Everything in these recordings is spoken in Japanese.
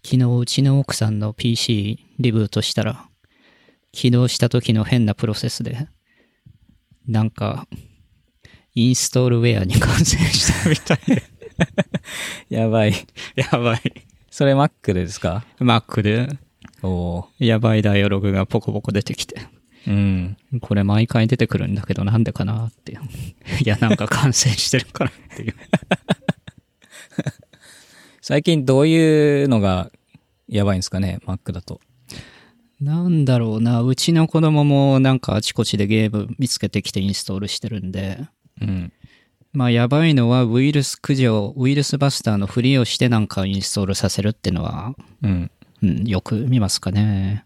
昨日うちの奥さんの PC リブートしたら、起動した時の変なプロセスで、なんか、インストールウェアに感染したみたいで。 やばい。 やばい。 それ Mac でですか？ Mac で、 おー。 やばいダイアログがポコポコ出てきて。 うん。 これ毎回出てくるんだけどなんでかなっていう。いや、なんか感染してるからっていう。 最近どういうのがやばいんですかね、Mac だと。 なんだろうな、うちの子供もなんかあちこちでゲーム見つけてきてインストールしてるんで、 うん。 まあやばいのはウイルス駆除、ウイルスバスターのふりをしてなんかインストールさせるっていうのは、 うん。 よく見ますかね。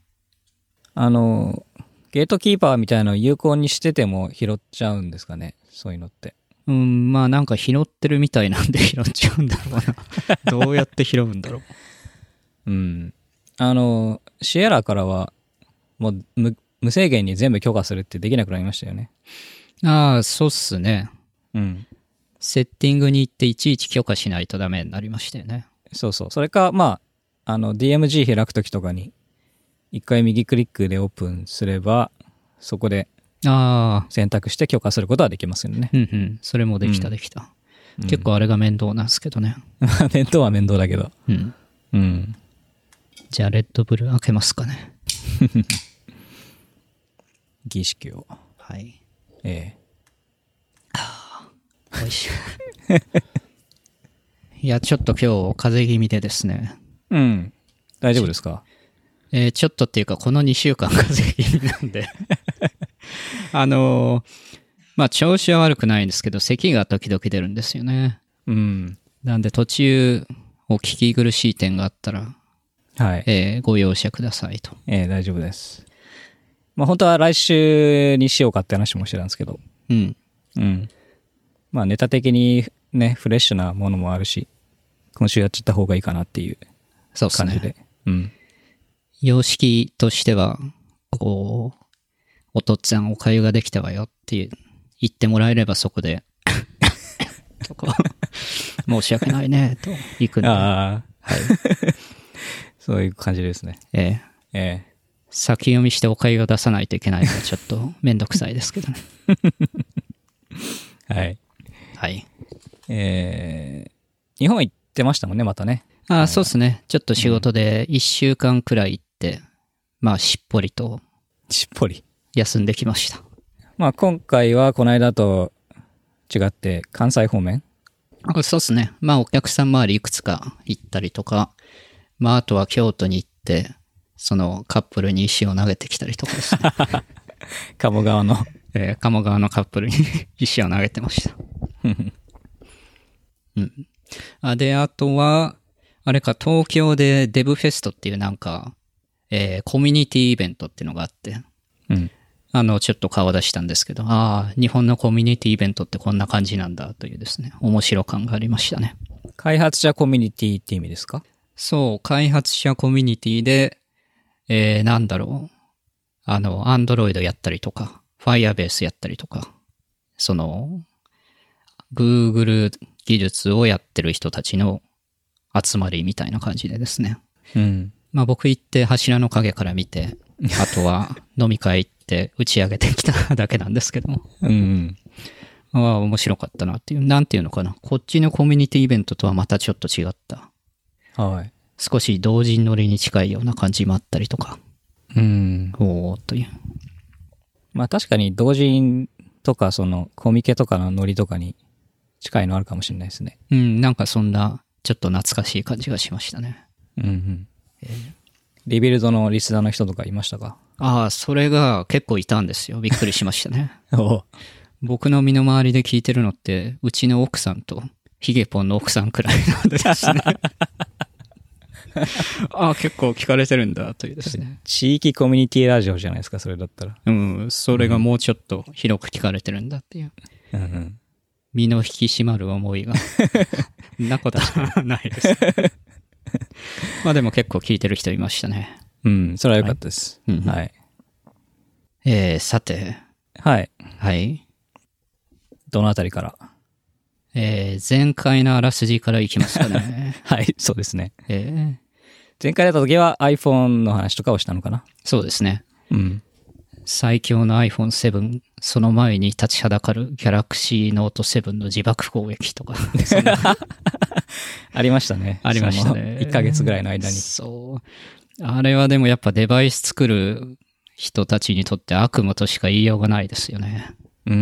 ゲートキーパーみたいなのを有効にしてても拾っちゃうんですかね、そういうのって。 まあなんか拾ってるみたいなんで拾っちゃうんだろうな。どうやって拾うんだろう。 うん。シエラからは、もう無制限に全部許可するってできなくなりましたよね。 ああ、そうっすね。 うん。 セッティングに行っていちいち許可しないとダメになりましたよね。 そうそう。それか、まあ、DMG 開くときとかに、一回右クリックでオープンすれば、そこでああ、 選択して許可することはできますよね。 それもできたできた。結構あれが面倒なんですけどね。 面倒は面倒だけど。うん。 じゃあレッドブル開けますかね。 儀式を。 はい。 ええ。 おいしい。いや、ちょっと今日風邪気味でですね。 うん。大丈夫ですか？ ちょっとっていうかこの2週間風邪気味なんで。まあ調子は悪くないんですけど、咳が時々出るんですよね。 うん。 なんで途中お聞き苦しい点があったら、 はい。 ご容赦くださいと。 大丈夫です。まあ本当は来週にしようかって話もしてたんですけど。 うん。 うん。まあネタ的にね、フレッシュなものもあるし、今週やっちゃった方がいいかなっていうそうです感じで。 ね。 うん。 様式としては、こう、お父っつぁんお粥ができたわよって言ってもらえればそこで、とか、申し訳ないね、と行くんで。 ああ。 はい。 そういう感じですね。 ええ先読みしてお粥を出さないといけないのはちょっとめんどくさいですけどね。 はい。 はい。 日本行ってましたもんね、またね。 そうですね。ちょっと仕事で1週間くらい行って、まあしっぽりとしっぽり。 休んできました。 まあ今回はこの間と違って関西方面？ そうですね。まあお客さん周りいくつか行ったりとか、まああとは京都に行って、そのカップルに石を投げてきたりとかですね。 鴨川の。 鴨川のカップルに石を投げてました。うん。で、あとは、あれか、東京でデブフェストっていうなんか、コミュニティイベントっていうのがあって、 うん。 ちょっと顔出したんですけど、日本のコミュニティイベントってこんな感じなんだというですね、面白感がありましたね。 開発者コミュニティって意味ですか？ そう、開発者コミュニティで、なんだろう、Android やったりとか、Firebase やったりとか、その、Google 技術をやってる人たちの集まりみたいな感じでですね。 うん。 まあ僕行って柱の影から見て、あとは飲み会行って打ち上げてきただけなんですけども。 うん。 面白かったなっていう。なんていうのかな。こっちのコミュニティイベントとはまたちょっと違った。 はい。 少し同人乗りに近いような感じもあったりとか。 うん。 という。 まあ確かに同人とかそのコミケとかのノリとかに近いのあるかもしれないですね。 なんかそんなちょっと懐かしい感じがしましたね。 うんうん。リビルドのリスナーの人とかいましたか？ それが結構いたんですよ。びっくりしましたね。 お僕の身の回りで聞いてるのって、うちの奥さんとヒゲポンの奥さんくらいなんでですね。結構聞かれてるんだというですね。 地域コミュニティラジオじゃないですか、それだったら。 それがもうちょっと広く聞かれてるんだっていう。 うんうん、 身の引き締まる思いが。なことはないです。まあでも結構聞いてる人いましたね。 うん、それは良かったです。 はい。はい、さて。 はい。 はい。 どのあたりから？ 前回のあらすじからいきますかね。 はい、そうですね。 前回出た時は iPhone の話とかをしたのかな。 そうですね。 うん。 最強の iPhone7、その前に立ちはだかる Galaxy Note 7の自爆攻撃とか。 ありましたね。 ありましたね。 1ヶ月ぐらいの間に。 そう。あれはでもやっぱデバイス作る人たちにとって悪夢としか言いようがないですよね。 うん。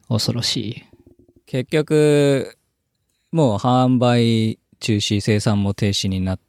恐ろしい。 結局、もう販売中止、生産も停止になって、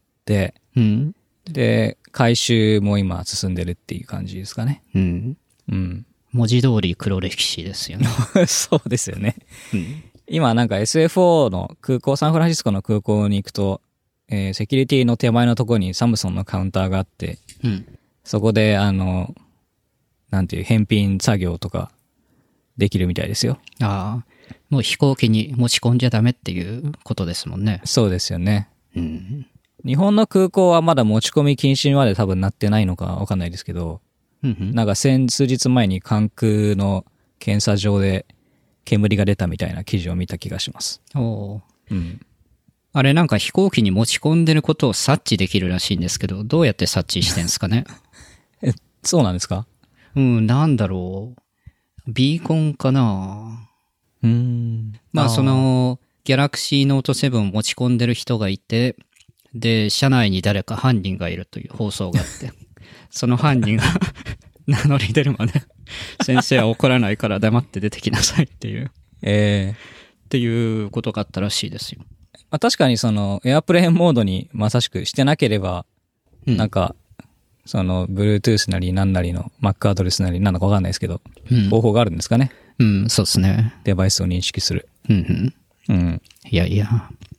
うん。 で、回収も今進んでるっていう感じですかね。 うん。 うん。 文字通り黒歴史ですよね。 そうですよね。 うん。 今なんか SFO の空港、サンフランシスコの空港に行くと、セキュリティの手前のところにサムソンのカウンターがあって、 うん。 そこでなんていう返品作業とかできるみたいですよ。 ああ。もう飛行機に持ち込んじゃダメっていうことですもんね。 そうですよね。 うん。 日本の空港はまだ持ち込み禁止まで多分なってないのかわかんないですけど、 うんなんか数日前に関空の検査場で煙が出たみたいな記事を見た気がします。 おー。 うん。 あれなんか飛行機に持ち込んでることを察知できるらしいんですけど、どうやって察知してんすかね。 そうなんですか？ うん、なんだろう。ビーコンかな。まあその、ギャラクシーノート7を持ち込んでる人がいて、で、車内に誰か犯人がいるという放送があって、その犯人が名乗り出るまで、先生は怒らないから黙って出てきなさいっていう、っていうことがあったらしいですよ。 まあ、確かにそのエアプレーンモードにまさしくしてなければ、 うん、 なんか、その Bluetooth なり何なりの Mac アドレスなりなんだかわかんないですけど、方法があるんですかね。 うん、そうですね。 デバイスを認識する。 うんうん。 うん。 いやいや。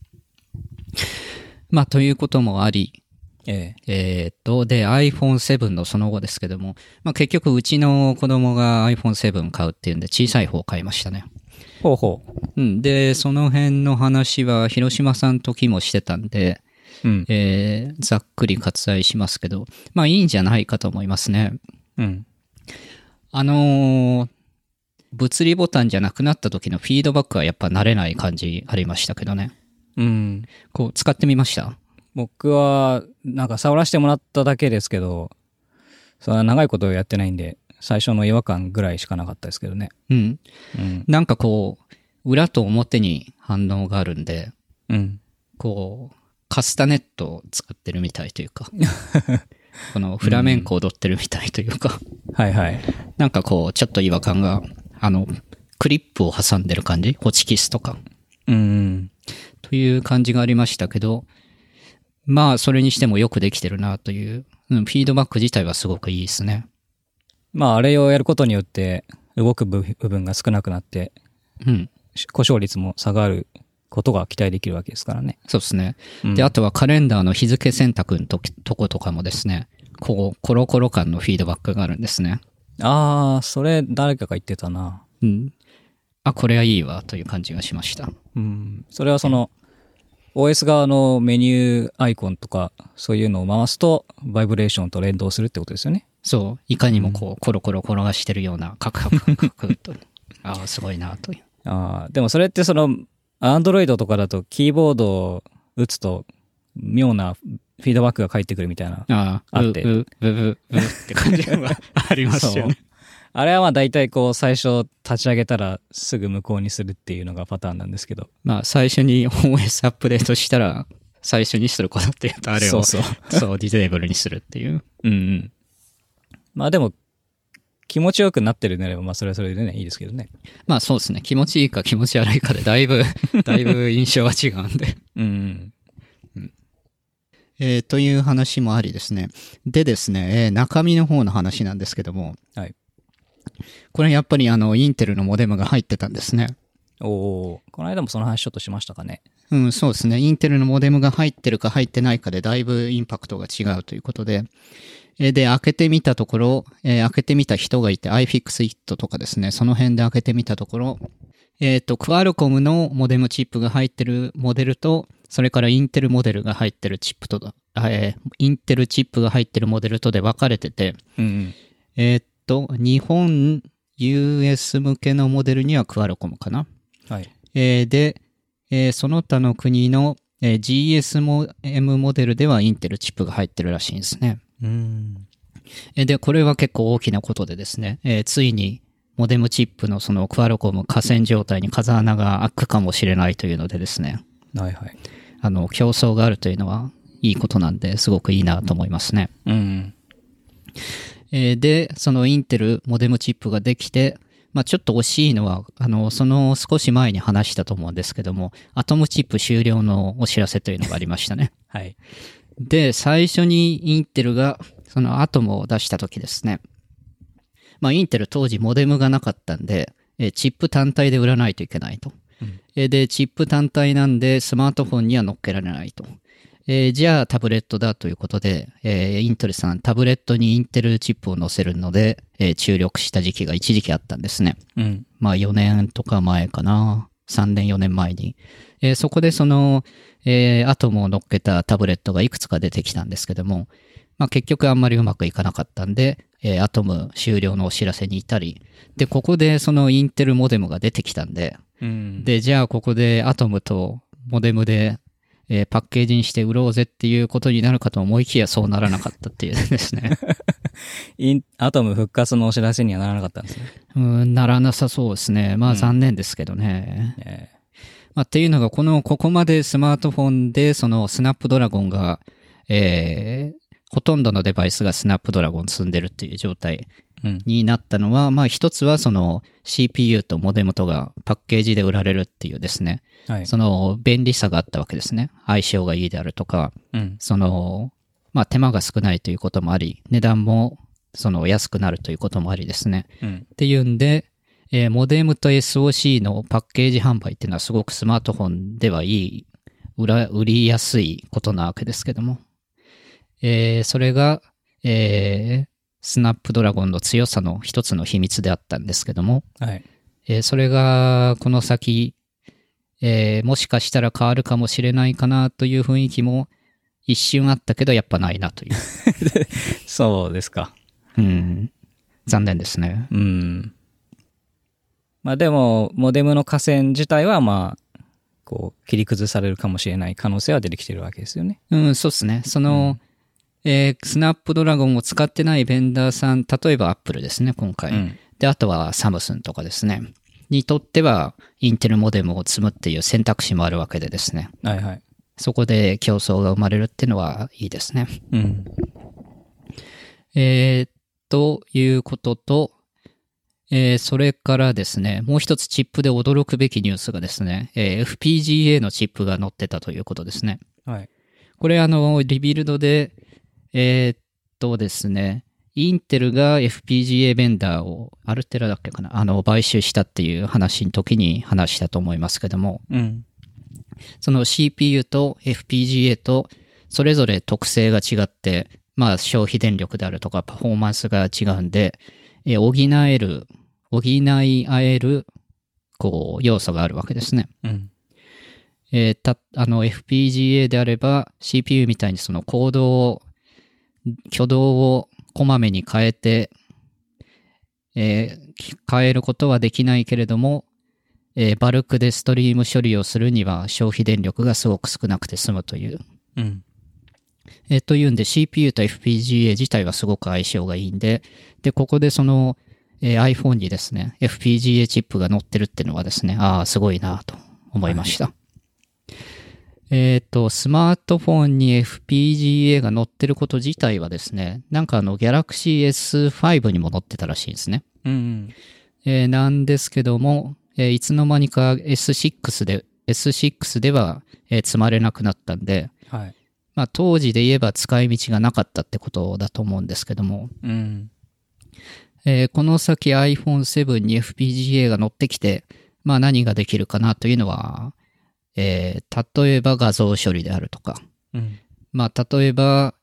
まあ、ということもあり、 で、 iPhone7 のその後ですけども、まあ結局うちの子供が iPhone7 買うっていうんで小さい方を買いましたね。 ほうほうん。で、その辺の話は広島さん時もしてたんで、 う。うん。 ざっくり割愛しますけど、まあいいんじゃないかと思いますね。 うん。 物理ボタンじゃなくなった時のフィードバックはやっぱ慣れない感じありましたけどね。 うん。 こう、使ってみました？ 僕は、なんか触らせてもらっただけですけど、そんな長いことをやってないんで、最初の違和感ぐらいしかなかったですけどね。 うん。 うん。 なんかこう、裏と表に反応があるんで、 うん。 こう、カスタネットを使ってるみたいというか、このフラメンコを踊ってるみたいというか、 はいはい。 なんかこう、ちょっと違和感が、クリップを挟んでる感じ？ホチキスとか。 うん。 という感じがありましたけど、まあ、それにしてもよくできてるなという、フィードバック自体はすごくいいですね。 まあ、あれをやることによって、動く部分が少なくなって、 うん。 故障率も下がることが期待できるわけですからね。 そうですね。 うん、 で、あとはカレンダーの日付選択のとことかもですね、こう、コロコロ感のフィードバックがあるんですね。 ああ、それ誰かが言ってたな。 うん。あ、これはいいわという感じがしました。 うん。それはその、OS 側のメニューアイコンとか、そういうのを回すと、バイブレーションと連動するってことですよね。 そう。いかにもこう、コロコロ転がしてるような、カクカクカクカクと。ああ、すごいなという。 ああ、でもそれってその、Android とかだとキーボードを打つと、妙なフィードバックが返ってくるみたいな。 ああ、 あって。 ブって感じがありますよね。 あれはまあ大体こう最初立ち上げたらすぐ無効にするっていうのがパターンなんですけど。 まあ最初に OS アップデートしたら最初にすることっていうとあれをそうディゼーブルにするっていう。 うんうん。まあでも気持ちよくなってるならばまあそれはそれでねいいですけどね。 まあそうですね。気持ちいいか気持ち悪いかでだいぶ印象は違うんで。 うんという話もありですね。でですね、中身の方の話なんですけども。 はい。 これやっぱりインテルのモデムが入ってたんですね。 おー、この間もその話ちょっとしましたかね。 うん、そうですね。インテルのモデムが入ってるか入ってないかでだいぶインパクトが違うということで。で、開けてみたところ、開けてみた人がいて iFixit とかですね、その辺で開けてみたところ、クアルコムのモデムチップが入ってるモデルと、それからインテルモデルが入ってるチップと、インテルチップが入ってるモデルとで分かれてて、 うん日本 US 向けのモデルにはクアルコムかな。 はい。 で、その他の国の、 GSM モデルではインテルチップが入ってるらしいんですね。で、これは結構大きなことでですね、ついにモデムチップのそのクアルコム寡占状態に風穴が開くかもしれないというのでですね、 はいはい。 競争があるというのはいいことなんで、すごくいいなと思いますね。で、そのインテルモデムチップができて、まあちょっと惜しいのは、その少し前に話したと思うんですけども、アトムチップ終了のお知らせというのがありましたね。 はい。 で、最初にインテルがそのアトムを出した時ですね。まあインテル当時モデムがなかったんで、チップ単体で売らないといけないと。で、チップ単体なんでスマートフォンには乗っけられないと。じゃあタブレットだということで、インテルさんタブレットにインテルチップを載せるので、注力した時期が一時期あったんですね。まあ4年とか前かな。3年4年前に。そこでその、アトムを乗っけたタブレットがいくつか出てきたんですけども、まあ結局あんまりうまくいかなかったんで、アトム終了のお知らせに至り、で、ここでそのインテルモデムが出てきたんで、で、じゃあここでアトムとモデムで、パッケージにして売ろうぜっていうことになるかと思いきやそうならなかったっていうですね。 アトム復活のお知らせにはならなかったんですね。 ならなさそうですね。まあ残念ですけどね。まあ、っていうのがここまでスマートフォンでそのスナップドラゴンが、ほとんどのデバイスがスナップドラゴン積んでるっていう状態になったのは、まあ一つはその CPU とモデムとがパッケージで売られるっていうですね、その便利さがあったわけですね。相性がいいであるとか、その、まあ手間が少ないということもあり、値段もその安くなるということもありですね。っていうんで、モデムと SOC のパッケージ販売っていうのはすごくスマートフォンではいい、売りやすいことなわけですけども、それが、スナップドラゴンの強さの一つの秘密であったんですけども、それがこの先、もしかしたら変わるかもしれないかなという雰囲気も一瞬あったけどやっぱないなという。 そうですか。 残念ですね。 まあでも、モデムの河川自体はまあ、こう、切り崩されるかもしれない可能性は出てきてるわけですよね。 そうですね。その、スナップドラゴンを使ってないベンダーさん、例えばアップルですね、今回。で、あとはサムスンとかですね。にとっては、インテルモデムを積むっていう選択肢もあるわけでですね。そこで競争が生まれるっていうのはいいですね。ということと、それからですね、もう一つチップで驚くべきニュースがですね、FPGA のチップが載ってたということですね。これリビルドで、ですね、インテルが FPGA ベンダーを、アルテラだっけかな、買収したっていう話の時に話したと思いますけども、その CPU と FPGA とそれぞれ特性が違って、まあ消費電力であるとかパフォーマンスが違うんで、補い合える、こう、要素があるわけですね。FPGA であれば CPU みたいにその挙動をこまめに変えて、変えることはできないけれども、バルクでストリーム処理をするには消費電力がすごく少なくて済むという。というんで CPU と FPGA 自体はすごく相性がいいんで、で、ここでその、iPhone にですね、FPGA チップが載ってるっていうのはですね、すごいなと思いました。スマートフォンに FPGA が載ってること自体はですね、なんかGalaxy S5 にも載ってたらしいんですね。なんですけども、いつの間にか S6 では、積まれなくなったんで、まあ当時で言えば使い道がなかったってことだと思うんですけども、この先 iPhone7 に FPGA が載ってきて、まあ何ができるかなというのは、例えば画像処理であるとか、まあ例えば、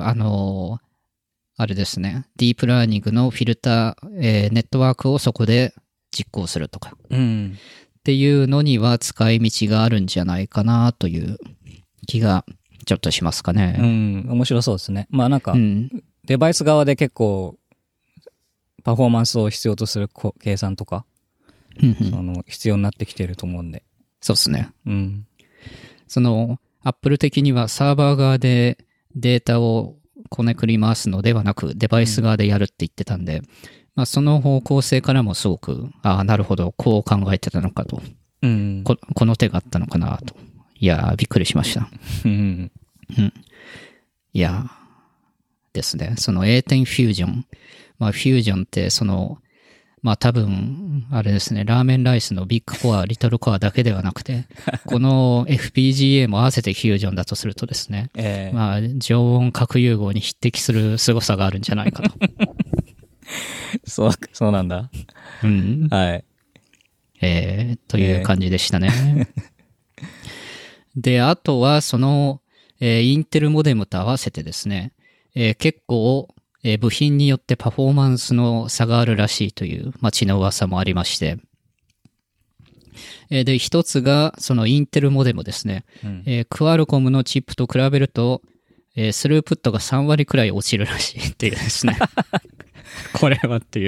あれですね、ディープラーニングのフィルター、ネットワークをそこで実行するとか、っていうのには使い道があるんじゃないかなという気がちょっとしますかね。 面白そうですね。まあなんか、デバイス側で結構パフォーマンスを必要とする計算とか、必要になってきてると思うんで。 そうですね。その、 Apple 的にはサーバー側でデータをこねくり回すのではなく、デバイス側でやるって言ってたんで、まあその方向性からもすごく、なるほど、こう考えてたのかと。 うんこの手があったのかなと。いやー、びっくりしました。 うんいやー、ですね。その A 点フュージョン。まあフュージョンってまあ多分、あれですね、ラーメンライスのビッグコア、リトルコアだけではなくて、この FPGA も合わせてフュージョンだとするとですね、まあ常温核融合に匹敵する凄さがあるんじゃないかと。 そうなんだ。 うん。 はい。 という感じでしたね。で、あとはインテルモデムと合わせてですね、結構、部品によってパフォーマンスの差があるらしいという、街の噂もありまして、で、一つが、そのインテルモデムですね。クアルコムのチップと比べると、スループットが3割くらい落ちるらしいっていうですね。これはっていう。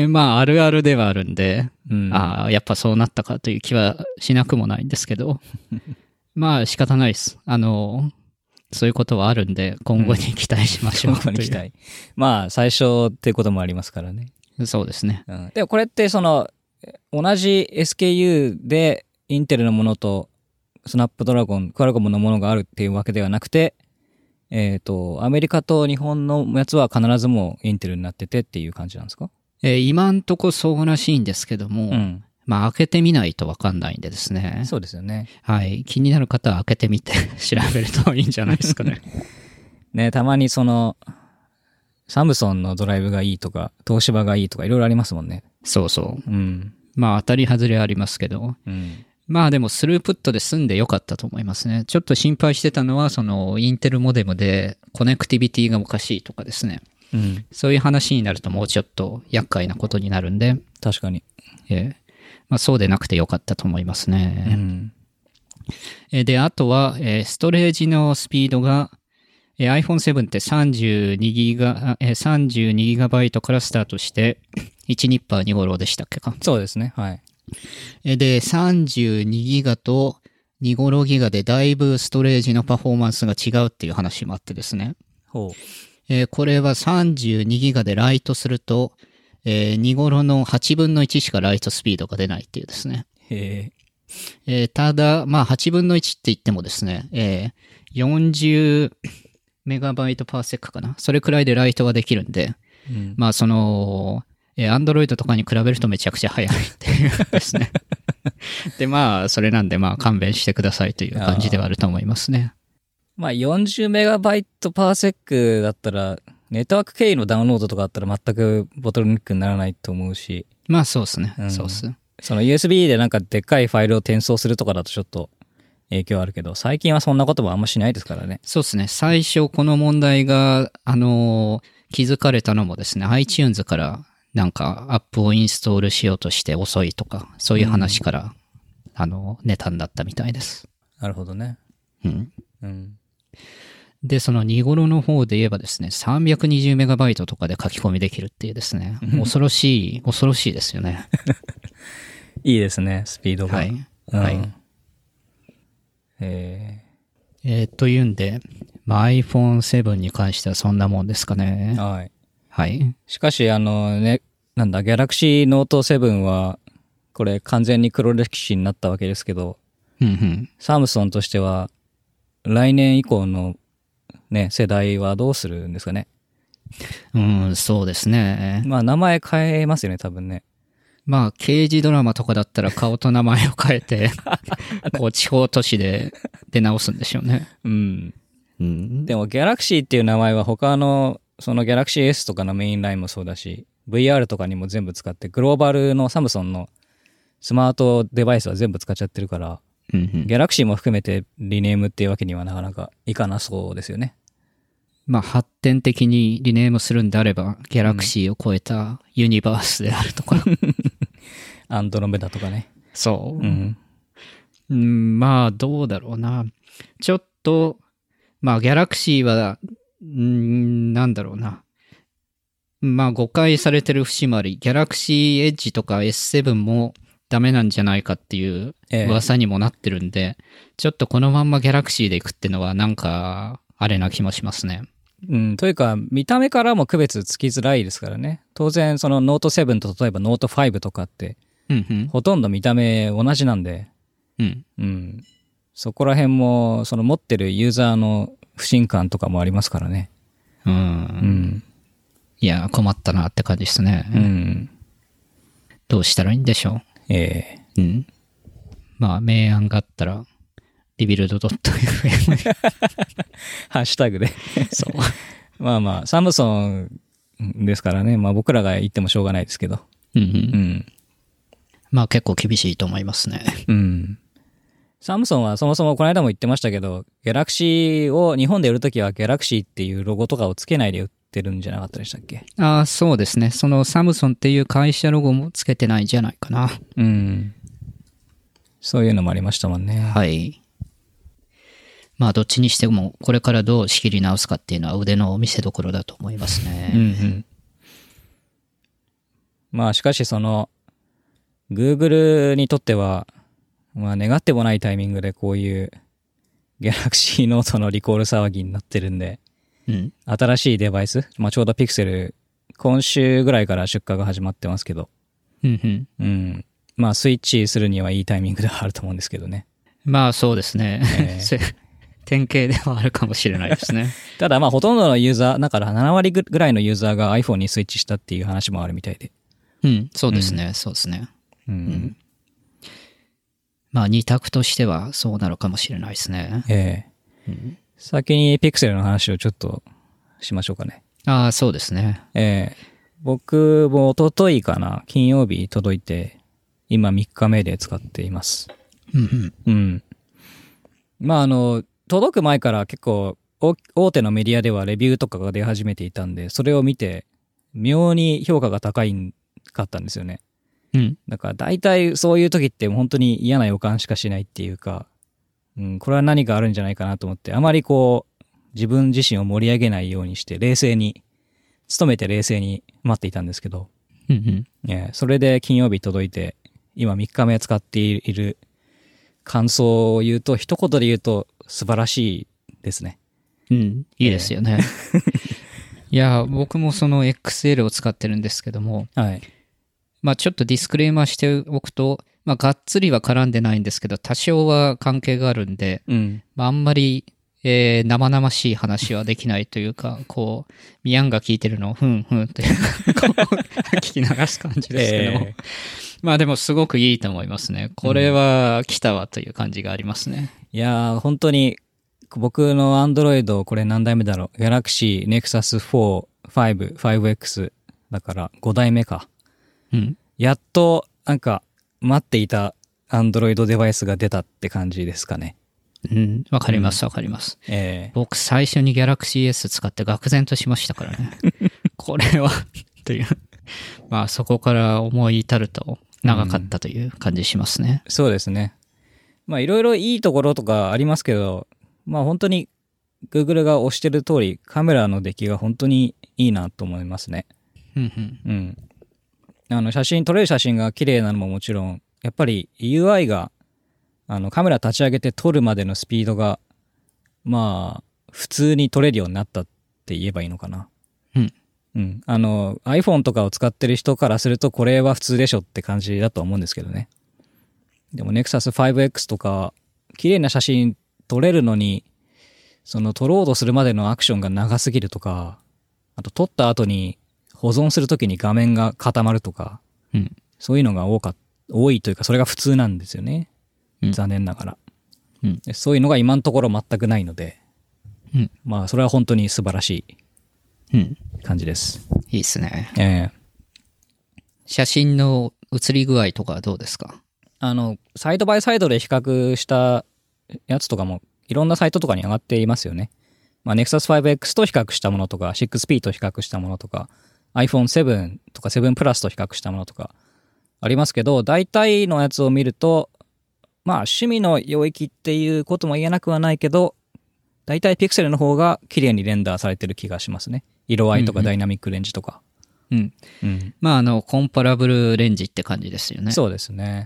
まあ、あるあるではあるんで、やっぱそうなったかという気はしなくもないんですけど、まあ仕方ないです。そういうことはあるんで、今後に期待しましょう。 今後に期待。まあ、最初っていうこともありますからね。 そうですね。 でもこれって同じ SKU でインテルのものとスナップドラゴン、クアルコムのものがあるっていうわけではなくて、アメリカと日本のやつは必ずもうインテルになっててっていう感じなんですか？ 今んとこそうらしいんですけども、まあ開けてみないとわかんないんでですね。 そうですよね。 はい。気になる方は開けてみて調べるといいんじゃないですかね。 ね、たまにサムソンのドライブがいいとか、東芝がいいとかいろいろありますもんね。 そうそう。まあ当たり外れありますけど、まあでもスループットで済んでよかったと思いますね。ちょっと心配してたのは、インテルモデムでコネクティビティがおかしいとかですね。そういう話になるともうちょっと厄介なことになるんで。 確かに。 まあそうでなくてよかったと思いますね。で、あとは、ストレージのスピードが、iPhone7 って32ギガバイトからスタートして、1ニッパー2頃でしたっけか。 そうですね。はい。 で、32ギガと2頃ギガでだいぶストレージのパフォーマンスが違うっていう話もあってですね。これは32ギガでライトすると、2頃の8分の1しかライトスピードが出ないっていうですね。ただ、まあ8分の1って言ってもですね、40メガバイトパーセックかな。それくらいでライトができるんで、まあAndroid とかに比べるとめちゃくちゃ速いっていうですね。で、まあそれなんでまあ勘弁してくださいという感じではあると思いますね。 まあ40メガバイトパーセックだったら、ネットワーク経由のダウンロードとかあったら全くボトルネックにならないと思うし。 まあそうですね。そうっす。 USB でなんかでっかいファイルを転送するとかだとちょっと影響あるけど、最近はそんなこともあんましないですからね。 そうですね。最初この問題が、気づかれたのもですね、iTunes からなんかアップをインストールしようとして遅いとか、そういう話から、ネタになったみたいです。 なるほどね。 で、その2頃の方で言えばですね、320メガバイトとかで書き込みできるっていうですね、恐ろしいですよね。 いいですね、スピードが。 はい。というんで、まあ、iPhone7 に関してはそんなもんですかね。はい。 しかし、Galaxy Note 7は、これ完全に黒歴史になったわけですけど、サムソンとしては、来年以降のね、世代はどうするんですかね。 そうですね。 まあ、名前変えますよね、多分ね。 まあ、刑事ドラマとかだったら顔と名前を変えて、地方都市で出直すんでしょうね。 でも、Galaxy っていう名前は他の、Galaxy S とかのメインラインもそうだし、VR とかにも全部使って、グローバルのサムソンのスマートデバイスは全部使っちゃってるから、Galaxy も含めてリネームっていうわけにはなかなかいかなそうですよね。 まあ、発展的にリネームするんであれば、ギャラクシーを超えたユニバースであるとか。 アンドロメダとかね。 そう。まあ、どうだろうな。ちょっと、まあ、ギャラクシーは、なんだろうな。まあ、誤解されてる節もあり、ギャラクシーエッジとか S7 も、 ダメなんじゃないかっていう噂にもなってるんで、ちょっとこのまんまギャラクシーでいくっていうのはなんか、あれな気もしますね。 うん、というか、見た目からも区別つきづらいですからね。当然、そのノート7と例えばノート5とかって、ほとんど見た目同じなんで、そこら辺も、その持ってるユーザーの不信感とかもありますからね。 いや、困ったなって感じですね。どうしたらいいんでしょう。まあ、明暗があったら、リビルド .fm ハッシュタグでそう。 まあまあ、サムソンですからね。まあ僕らが言ってもしょうがないですけど。 まあ結構厳しいと思いますね。 サムソンはそもそもこの間も言ってましたけど、ギャラクシーを日本で売るときはギャラクシーっていうロゴとかをつけないで売ってるんじゃなかったでしたっけ？ ああ、そうですね。そのサムソンっていう会社ロゴもつけてないんじゃないかな。 そういうのもありましたもんね。 はい。まあどっちにしてもこれからどう仕切り直すかっていうのは腕の見せ所だと思いますね。 まあしかしその Google にとってはまあ願ってもないタイミングでこういうギャラクシーノートのリコール騒ぎになってるんで、新しいデバイス、まあちょうどピクセル今週ぐらいから出荷が始まってますけど、まあスイッチするにはいいタイミングではあると思うんですけどね。 まあそうですね。典型ではあるかもしれないですね。 ただまあほとんどのユーザー、だから7割ぐらいのユーザーが iPhone にスイッチしたっていう話もあるみたいで。 そうですね、そうですね。まあ二択としてはそうなるかもしれないですね。 先にピクセルの話をちょっとしましょうかね。 ああ、そうですね。 僕も一昨日かな、金曜日届いて、今3日目で使っています。まあ届く前から結構大手のメディアではレビューとかが出始めていたんで、それを見て妙に評価が高かったんですよね。だから大体そういう時って本当に嫌な予感しかしないっていうか、これは何かあるんじゃないかなと思って、あまりこう自分自身を盛り上げないようにして努めて冷静に待っていたんですけど、それで金曜日届いて今3日目使っている感想を言うと、一言で言うと素晴らしいですね。 いいですよね。いや、僕もその XL を使ってるんですけども、まあちょっとディスクレーマーしておくと、まあがっつりは絡んでないんですけど、多少は関係があるんで、まああんまり、生々しい話はできないというか、こう、ミヤンが聞いてるのをふんふんって聞き流す感じですけど、まあでもすごくいいと思いますね。これは来たわという感じがありますね。 いやー、本当に僕の Android これ何代目だろう。Galaxy Nexus 4、5、5X だから5代目か。やっとなんか待っていた Android デバイスが出たって感じですかね。 わかりますわかります。僕最初に Galaxy S 使って愕然としましたからね。これはという。まあそこから思い至ると長かったという感じしますね。 そうですね。まあいろいろいいところとかありますけど、まあ本当に Google が推してる通りカメラの出来が本当にいいなと思いますね。撮れる写真が綺麗なのももちろん、やっぱり UI がカメラ立ち上げて撮るまでのスピードがまあ普通に撮れるようになったって言えばいいのかな。iPhone とかを使ってる人からするとこれは普通でしょって感じだと思うんですけどね。でも Nexus 5X とか綺麗な写真撮れるのに、その撮ろうとするまでのアクションが長すぎるとか、あと撮った後に保存するときに画面が固まるとか、そういうのが多いというかそれが普通なんですよね。残念ながら、そういうのが今のところ全くないので、まあそれは本当に素晴らしい感じです。 いいですね。写真の写り具合とかはどうですか？ サイドバイサイドで比較したやつとかもいろんなサイトとかに上がっていますよね。まあ Nexus 5X と比較したものとか 6P と比較したものとか iPhone 7とか7 Plus と比較したものとかありますけど、大体のやつを見るとまあ趣味の領域っていうことも言えなくはないけど、大体ピクセルの方が綺麗にレンダーされてる気がしますね。色合いとかダイナミックレンジとか。 まあコンパラブルレンジって感じですよね。 そうですね。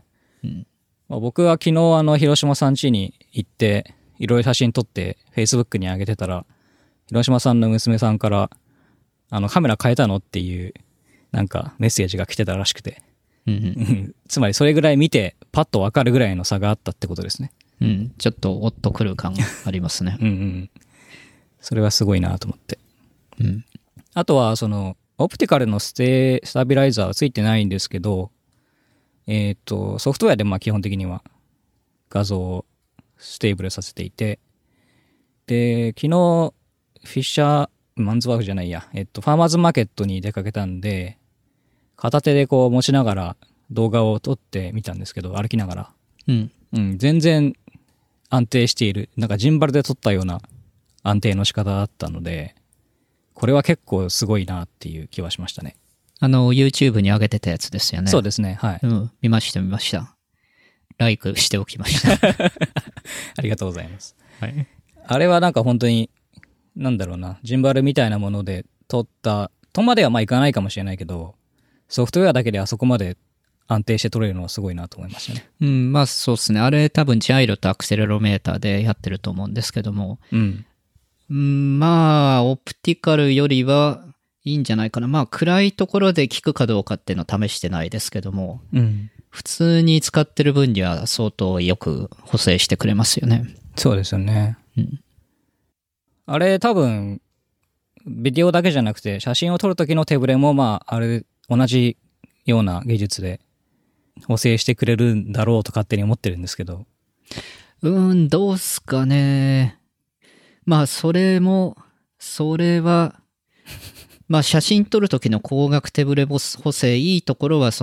うん。 まあ、僕は昨日広島さん家に行っていろいろ写真撮って Facebook に上げてたら、広島さんの娘さんからカメラ変えたのっていうなんかメッセージが来てたらしくて、 うんうんつまりそれぐらい見てパッと分かるぐらいの差があったってことですね。 うん。ちょっとおっとくる感がありますね。 うんうん。それはすごいなと思って。 うん。 あとはオプティカルのスタビライザーはついてないんですけど、ソフトウェアでまあ基本的には画像をステーブルさせていて、で、昨日、フィッシャーマンズワークじゃないや、ファーマーズマーケットに出かけたんで、片手でこう持ちながら動画を撮ってみたんですけど、歩きながら。 うん。 うん、全然安定している。なんかジンバルで撮ったような安定の仕方だったので、これは結構すごいなっていう気はしましたね。 YouTube に上げてたやつですよね。 そうですね、はい。 うん。見ました。ライクしておきました。 ありがとうございます。 はい。 あれはなんか本当に、なんだろうな、ジンバルみたいなもので撮ったとまではまあいかないかもしれないけど、ソフトウェアだけであそこまで安定して撮れるのはすごいなと思いましたね。 うん、まあそうですね。あれ多分ジャイロとアクセレロメーターでやってると思うんですけども、 うん。 まあ、オプティカルよりはいいんじゃないかな。まあ、暗いところで効くかどうかっていうのは試してないですけども、 うん。 普通に使ってる分には相当よく補正してくれますよね。 そうですよね。 うん。 あれ多分、ビデオだけじゃなくて写真を撮る時の手ブレもまあ、あれ同じような技術で補正してくれるんだろうと勝手に思ってるんですけど。 どうすかね。まあ、それは、まあ、写真撮る時の光学手ブレ補正、いいところは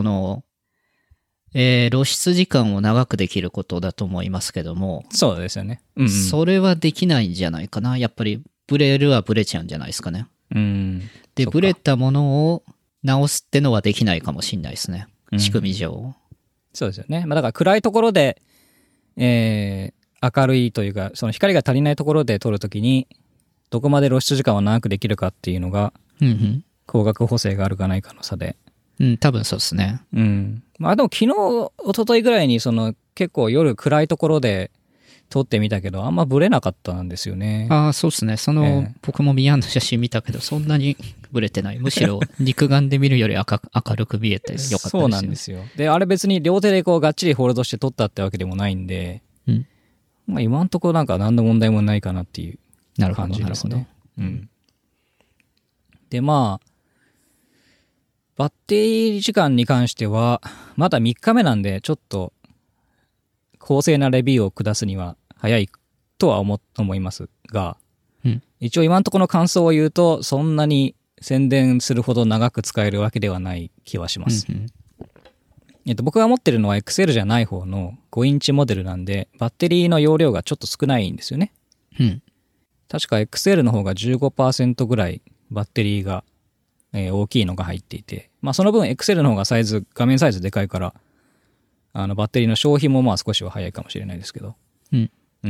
露出時間を長くできることだと思いますけども、 そうですよね。うん、うん。 それはできないんじゃないかな。やっぱり、ブレるはブレちゃうんじゃないですかね。 うん。 で、 そっかブレたものを直すってのはできないかもしれないですね。仕組み上。 そうですよね。まあだから暗いところで、明るいというか、その光が足りないところで撮るときに、どこまで露出時間を長くできるかっていうのが、 うん光学補正があるかないかの差で。 うん。多分そうですね。 うん。まあでも昨日、一昨日ぐらいに結構夜暗いところで撮ってみたけど、あんまブレなかったんですよね。 ああ、そうですね。僕もミヤンの写真見たけど、そんなにブレてない。むしろ肉眼で見るより明るく見えてよかったですよ。 そうなんですよ。で、あれ別に両手でこうがっちりホールドして撮ったってわけでもないんで、 うん。 まあ今んとこなんか何の問題もないかなっていうなるほど、 感じですなるほど。 ね。うん。で、まあ、バッテリー時間に関しては、まだ3日目なんで、ちょっと、公正なレビューを下すには早いとは思いますが、 うん。 一応今のところの感想を言うと、そんなに宣伝するほど長く使えるわけではない気はします。 うん僕が持ってるのは XL じゃない方の5インチモデルなんで、バッテリーの容量がちょっと少ないんですよね。 うん。 確か XL の方が 15% ぐらいバッテリーが、大きいのが入っていて、まあその分 XL の方が画面サイズでかいから、バッテリーの消費もまあ少しは早いかもしれないですけど。 うん。 うん。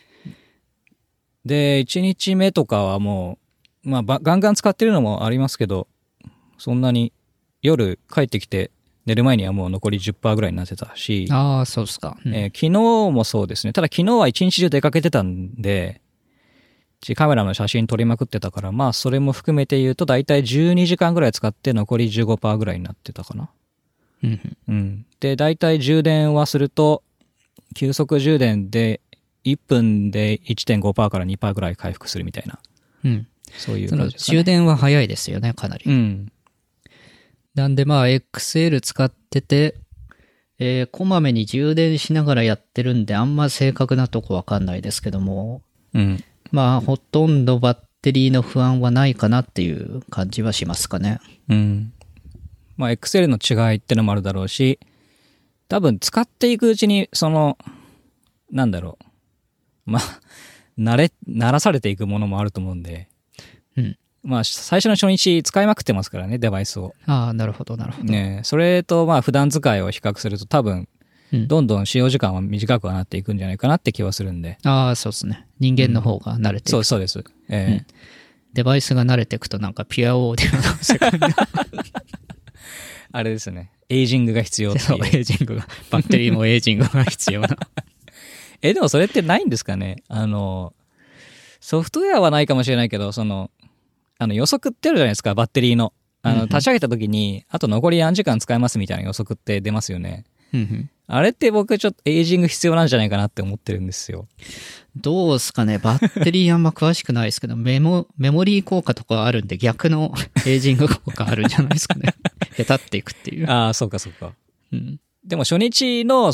で、1日目とかはもう、まあガンガン使ってるのもありますけど、そんなに夜帰ってきて寝る前にはもう残り 10% ぐらいになってたし、 ああ、そうですか。うん昨日もそうですね。ただ昨日は一日中出かけてたんで、カメラの写真撮りまくってたから、まあそれも含めて言うとだいたい12時間ぐらい使って残り 15% ぐらいになってたかな。 うんうん。で、だいたい充電はすると、急速充電で1分で 1.5% から 2% ぐらい回復するみたいな。 うん。 そういうその感じですかね。 充電は早いですよね、かなり。 うん。 なんでまあ XL 使ってて、こまめに充電しながらやってるんで、あんま正確なとこわかんないですけども、 うん。 まあほとんどバッテリーの不安はないかなっていう感じはしますかね。 うん。まあ XL の違いってのもあるだろうし、多分使っていくうちに、なんだろう。まあ、慣らされていくものもあると思うんで、 うん。 まあ最初の初日使いまくってますからね、デバイスを。 ああ、なるほど、なるほど。 ね、それとまあ普段使いを比較すると多分、 うんどんどん使用時間は短くはなっていくんじゃないかなって気はするんで。 ああ、そうですね。人間の方が慣れていく。 そうです。 デバイスが慣れていくとなんかピュアオーディオの世界にあれですね。 エイジングが必要ってそう、 いう。 エイジングが、バッテリーもエイジングが必要な。 でもそれってないんですかね？ソフトウェアはないかもしれないけど、予測ってあるじゃないですか、バッテリーの。立ち上げた時に、あと残り何時間使えますみたいな予測って出ますよね。あれって僕ちょっとエイジング必要なんじゃないかなって思ってるんですよ。 どうすかね、バッテリーあんま詳しくないですけど、メモリー効果とかあるんで逆のエイジング効果あるんじゃないですかね。下手っていくっていう。 ああ、そうかそうか。 うん、 でも初日の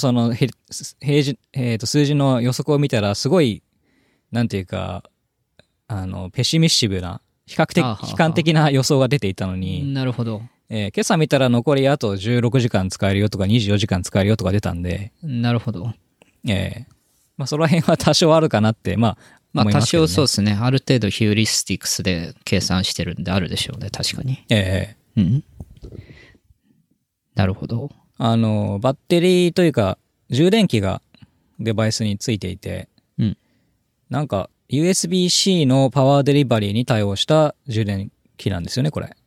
数字の予測を見たらすごい、なんていうか、ペシミッシブな、悲観的な予想が出ていたのに、 なるほど。 今朝見たら残りあと16時間使えるよとか24時間使えるよとか出たんで、 なるほど。 その辺は多少あるかなって、思いますけどね。 多少そうですね。ある程度ヒューリスティクスで計算してるんであるでしょうね、確かに。うん。なるほど。 バッテリーというか、充電器がデバイスについていて、なんか USB-C のパワーデリバリーに対応した充電器なんですよね、これ。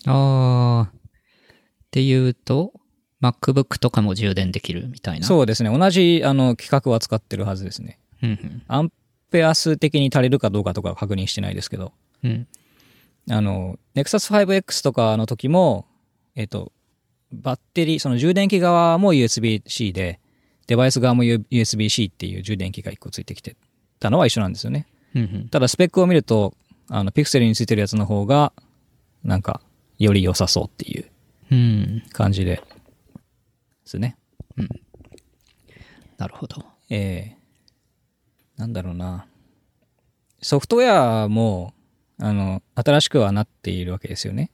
っていうと、MacBook とかも充電できるみたいな。 そうですね。同じ規格は使ってるはずですね。アンペア数的に足りるかどうかとかは確認してないですけど。Nexus 5X とかの時も、バッテリー、その充電器側も USB-C で、デバイス側も USB-C っていう充電器が1個ついてきてたのは一緒なんですよね。ただスペックを見ると、Pixel についてるやつの方が、なんか、より良さそうっていう感じですね。 なるほど。 なんだろうな。ソフトウェアも、新しくはなっているわけですよね。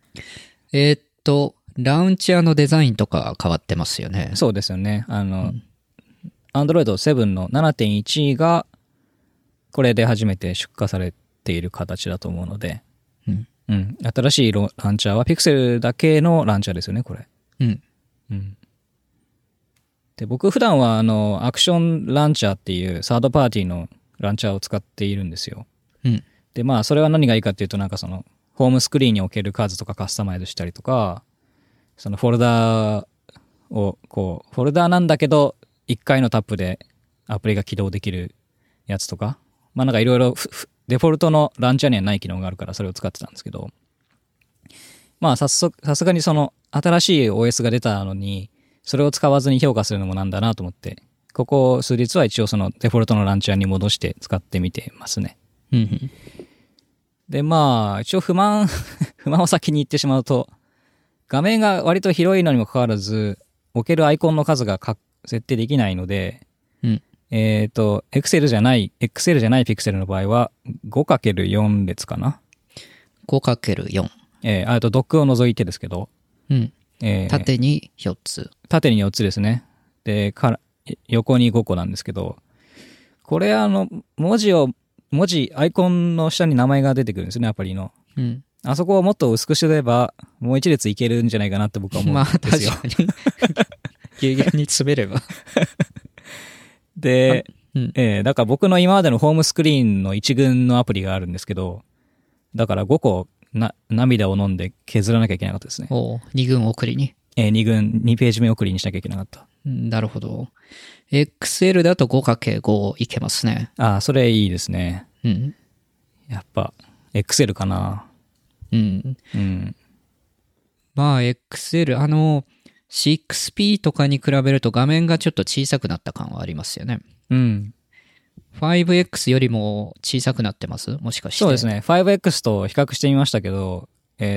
ラウンチャーのデザインとか変わってますよね。 そうですよね。Android 7の 7.1 が、これで初めて出荷されている形だと思うので、新しいランチャーは Pixel だけのランチャーですよね、これ。で、僕普段はアクションランチャーっていうサードパーティーのランチャーを使っているんですよ。で、それは何がいいかっていうと、なんかホームスクリーンに置ける数とかカスタマイズしたりとか、そのフォルダをフォルダなんだけど、1回のタップでアプリが起動できるやつとか、なんかいろいろデフォルトのランチャーにはない機能があるからそれを使ってたんですけど、さすがに新しい OS が出たのに、それを使わずに評価するのもなんだなと思って、ここ数日は一応デフォルトのランチャーに戻して使ってみてますね。で、一応不満を先に言ってしまうと、画面が割と広いのにもかかわらず、置けるアイコンの数が設定できないので、XL じゃない Pixel の場合は 5×4 列かな。 5×4。 あとドックを除いてですけど。 縦に4つ。 縦に4つですね。で、横に5個なんですけど、これアイコンの下に名前が出てくるんですね、アプリの。あそこをもっと薄くしてれば、もう一列いけるんじゃないかなって僕は思うんですよ。 確かに。ギュギュに詰めれば。 で、だから僕の今までのホームスクリーンの1群のアプリがあるんですけど、だから5個涙を飲んで削らなきゃいけなかったですね。 2群送りに。 2ページ目送りにしなきゃいけなかった。 なるほど。XL だと 5×5 いけますね。 それいいですね。やっぱ、XL かな。 XL、6P とかに比べると画面がちょっと小さくなった感はありますよね。5X よりも小さくなってますもしかして。 そうですね。5X と比較してみましたけど、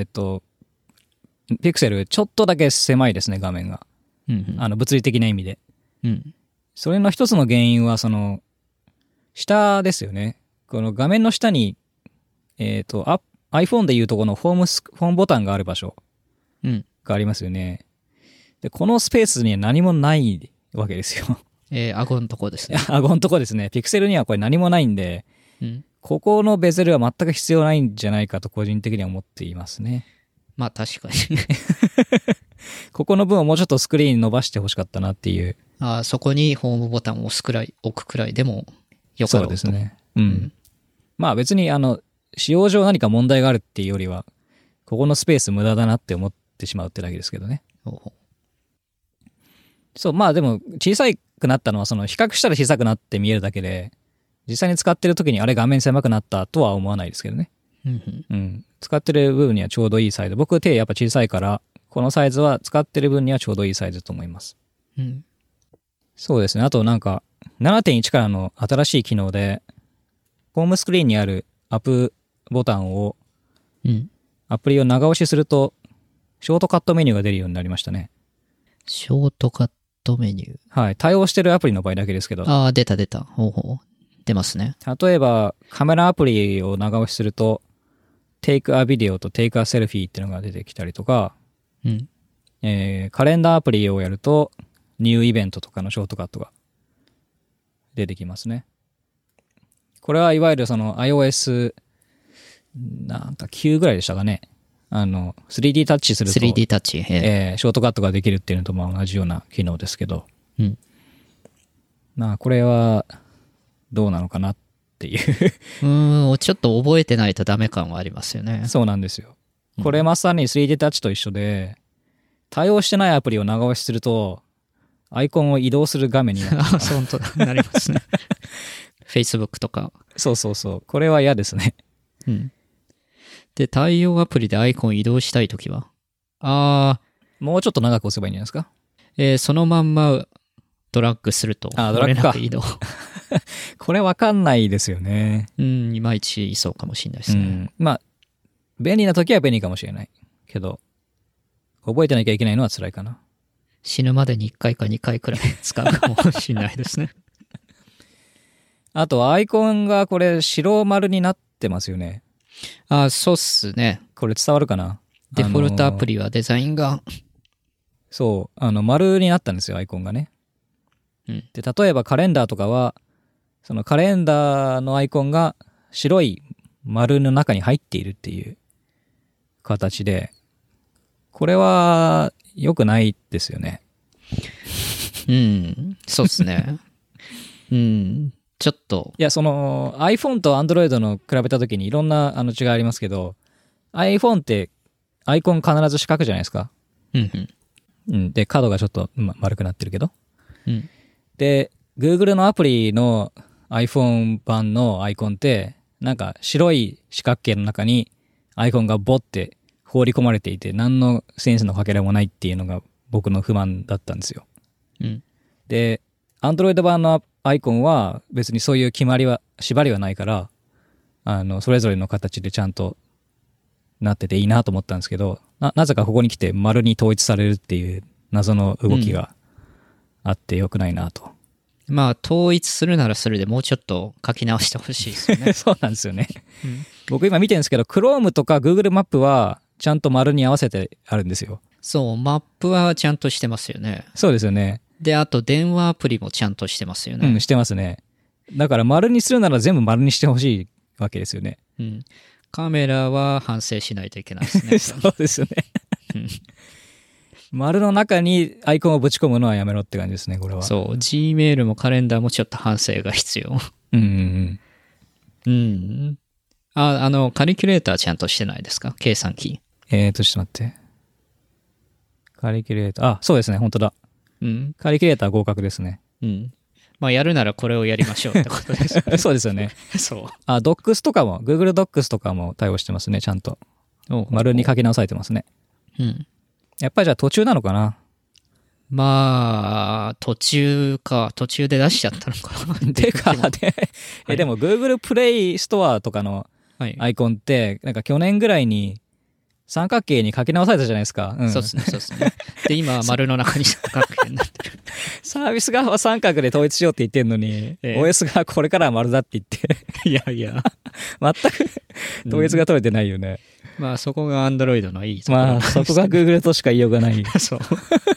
ピクセルちょっとだけ狭いですね、画面が。物理的な意味で。それの一つの原因は、下ですよね。この画面の下に、iPhone でいうとこのホームボタンがある場所がありますよね。で、このスペースには何もないわけですよ。 顎のとこですね。 顎のとこですね。ピクセルにはこれ何もないんで、ここのベゼルは全く必要ないんじゃないかと個人的には思っていますね。 確かに。 ここの分をもうちょっとスクリーン伸ばしてほしかったなっていう。 そこにホームボタンを置くくらいでもよかろうと。 そうですね。別に使用上何か問題があるっていうよりは、ここのスペース無駄だなって思ってしまうってだけですけどね。 そう、まあでも小さくなったのは比較したら小さくなって見えるだけで、実際に使ってる時にあれ画面狭くなったとは思わないですけどね。うん。使ってる部分にはちょうどいいサイズ。僕手やっぱ小さいから、このサイズは使ってる分にはちょうどいいサイズと思います。 うん。 そうですね。あとなんか、7.1 からの新しい機能で、ホームスクリーンにあるアップボタンを、アプリを長押しすると、ショートカットメニューが出るようになりましたね。 ショートカットメニュー。 はい。対応してるアプリの場合だけですけど。 ああ、出た。ほうほう。出ますね。 例えば、カメラアプリを長押しすると、Take a Video と Take a Selfie っていうのが出てきたりとか、カレンダーアプリをやると、ニューイベントとかのショートカットが出てきますね。これはいわゆるiOS なんか9ぐらいでしたかね。3D タッチすると 3D タッチ、 ショートカットができるっていうのと同じような機能ですけど、まあこれはどうなのかなっていうちょっと覚えてないとダメ感はありますよね。 そうなんですよ。これまさに 3D タッチと一緒で、対応してないアプリを長押しするとアイコンを移動する画面になる。 あ、そう、本当だ。なりますね。Facebook とか。 そう。これは嫌ですね。 で、対応アプリでアイコン移動したいときはもうちょっと長く押せばいいんじゃないですか。 そのまんまドラッグすると。 ドラッグか。 移動。 これわかんないですよね。 いまいちいそうかもしれないですね。 まあ、便利な時は便利かもしれない。けど、覚えてなきゃいけないのは辛いかな。 死ぬまでに1回か2回くらい使うかもしれないですね。 あと、アイコンがこれ白丸になってますよね。 そうっすね。 これ伝わるかな？ デフォルトアプリはデザインが。 そう、丸になったんですよ、アイコンがね。で、例えばカレンダーとかは、そのカレンダーのアイコンが白い丸の中に入っているっていう形で、これは良くないですよね。 そうっすね。ちょっと。 いや、iPhone と Android の比べたときにいろんな違いありますけど、iPhone ってアイコン必ず四角じゃないですか。で、角がちょっと丸くなってるけど。で、Google のアプリの iPhone 版のアイコンって、なんか白い四角形の中にアイコンがボって放り込まれていて、何のセンスのかけらもないっていうのが僕の不満だったんですよ。で、Android 版のアイコンは別にそういう縛りはないから、それぞれの形でちゃんとなってていいなと思ったんですけど、なぜかここに来て丸に統一されるっていう謎の動きがあって良くないなと。 まあ、統一するならそれでもうちょっと書き直してほしいですよね。 そうなんですよね。僕今見てるんですけど、Chrome とか Google マップはちゃんと丸に合わせてあるんですよ。 そう、マップはちゃんとしてますよね。 そうですよね。 で、あと電話アプリもちゃんとしてますよね。 してますね。だから丸にするなら全部丸にしてほしいわけですよね。 カメラは反省しないといけないですね。 そうですよね。丸の中にアイコンをぶち込むのはやめろって感じですね、これは。 そう、Gmail もカレンダーもちょっと反省が必要。カリキュレーターちゃんとしてないですか？計算機。 ちょっと待って。カリキュレーター、そうですね、本当だ。カリキュレーター合格ですね。 まあ、やるならこれをやりましょうってことです。 そうですよね。 そう。 Docs とかも、Google Docs とかも対応してますね、ちゃんと。丸に書き直されてますね。やっぱりじゃあ途中なのかな？ まあ、途中で出しちゃったのかな。 でも Google Play Store とかのアイコンって、なんか去年ぐらいに三角形に書き直されたじゃないですか。 そうですね。で、今は丸の中に三角形になってる。 サービス側は三角で統一しようって言ってんのに、OS がこれからは丸だって言って。 いや。 全く統一が取れてないよね。 まあ、そこが Android のいいところ。 まあ、そこが Google としか言いようがない。 そう。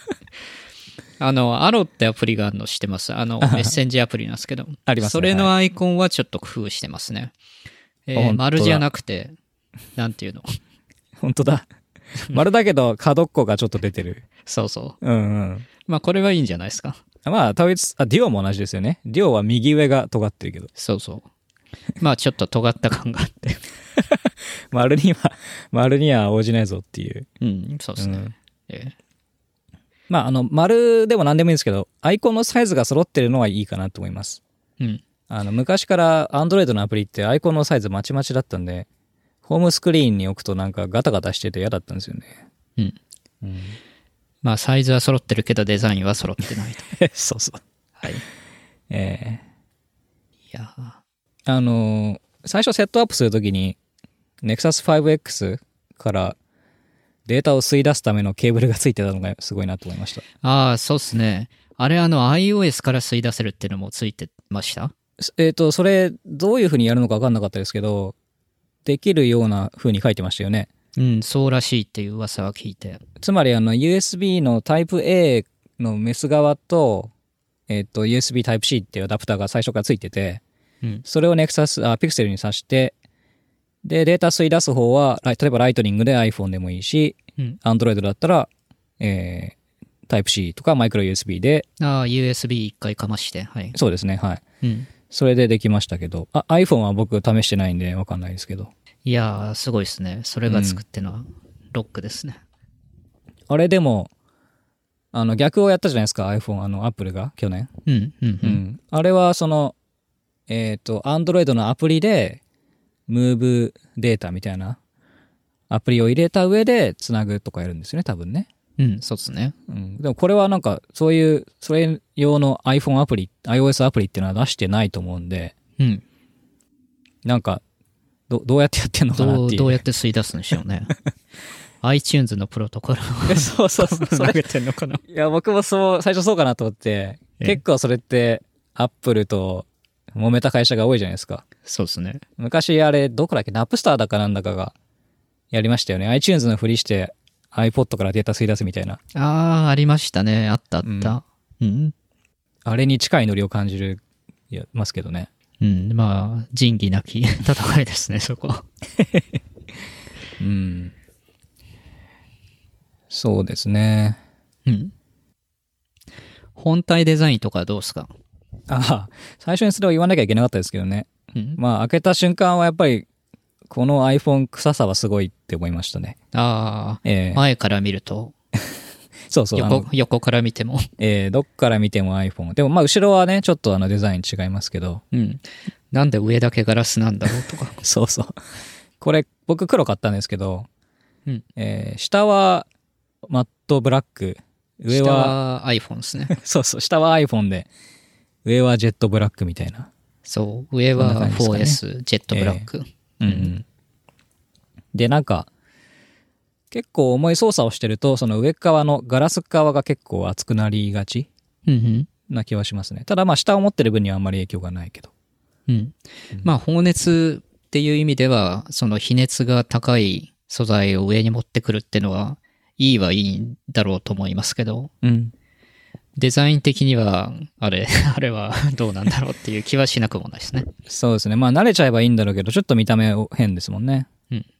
アロってアプリがあるの知ってます？メッセンジアプリなんですけど。 ありますね。 それのアイコンはちょっと工夫してますね。丸じゃなくて、なんていうの？ 本当だ。丸だけど角っこがちょっと出てる。 そう。まあ、これはいいんじゃないですか。 まあ、統一、デュオも同じですよね。デュオは右上が尖ってるけど。 そう。まあ、ちょっと尖った感があって。 丸には応じないぞっていう。 そうですね。 まあ、丸でも何でもいいんですけど、アイコンのサイズが揃ってるのはいいかなと思います。 うん。 昔から Android のアプリってアイコンのサイズまちまちだったんで、ホームスクリーンに置くとなんかガタガタしてて嫌だったんですよね。 うん。 うん、 まあ、サイズは揃ってるけど、デザインは揃ってないと。 そうそう。 はい。いや最初セットアップするときに、Nexus 5X からデータを吸い出すためのケーブルがついてたのがすごいなと思いました。 ああ、そうっすね。あれiOS から吸い出せるっていうのもついてました？ それ、どういう風にやるのか分かんなかったですけど、できるような風に書いてましたよね。 うん、そうらしいっていう噂は聞いて。 つまりUSB の Type-A のメス側と、USB Type-C っていうアダプターが最初からついてて、 うん、 それを Pixel に挿して、で、データ吸い出す方は、例えばライトニングで iPhone でもいいし、 うん、 Android だったら、Type-C とかマイクロ USB で。 USB 一回かまして、はい。 そうですね、はい。 うん。 それでできましたけど、iPhone は僕試してないんでわかんないですけど。 いやー、すごいですね。それがつくってのは、ロックですね。 あれでも、逆をやったじゃないですか、iPhone、Apple が、去年。 うん、うん、うん。 あれは、Android のアプリで、Move データみたいなアプリを入れた上で繋ぐとかやるんですよね、多分ね。 うん、そうですね。 でもこれはなんか、それ用の iPhone アプリ、iOS アプリっていうのは出してないと思うんで、 うん。 なんか、どうやってやってんのかなっていう。 どうやって吸い出すんでしょうね。iTunes のプロトコルをそうそうそう。 投げてんのかな。 いや、僕も最初そうかなと思って、結構それって、Apple と揉めた会社が多いじゃないですか。 そうですね。 昔あれ、どこだっけ、ナップスターだかなんだかがやりましたよね。iTunes のふりして iPod からデータ吸い出すみたいな。 ありましたね。あった。うん。 あれに近いノリを感じますけどね。 うん。まあ、仁義なき戦いですね、そこ。 うん。そうですね。 うん。本体デザインとかどうですか？ 最初にそれを言わなきゃいけなかったですけどね。 うん、 まあ、開けた瞬間はやっぱり、この iPhone 臭さはすごいって思いましたね。 前から見ると。 そうそう。 横から見ても。 どっから見ても iPhone。でもまあ、後ろはね、ちょっとデザイン違いますけど。 うん。なんで上だけガラスなんだろうとか。 そうそう。これ、僕黒買ったんですけど、 うん。 下はマットブラック。 上は iPhone ですね。 そうそう。下は iPhone で、上はジェットブラックみたいな。 そう。上は 4S、ジェットブラック。 で、なんか、結構重い操作をしてると、その上側のガラス側が結構熱くなりがちな気はしますね。ただまあ下を持ってる分にはあんまり影響がないけど。 まあ放熱っていう意味では、その比熱が高い素材を上に持ってくるっていうのは、いいんだろうと思いますけど、デザイン的には、あれはどうなんだろうっていう気はしなくもないですね。 そうですね。まあ慣れちゃえばいいんだろうけど、ちょっと見た目変ですもんね。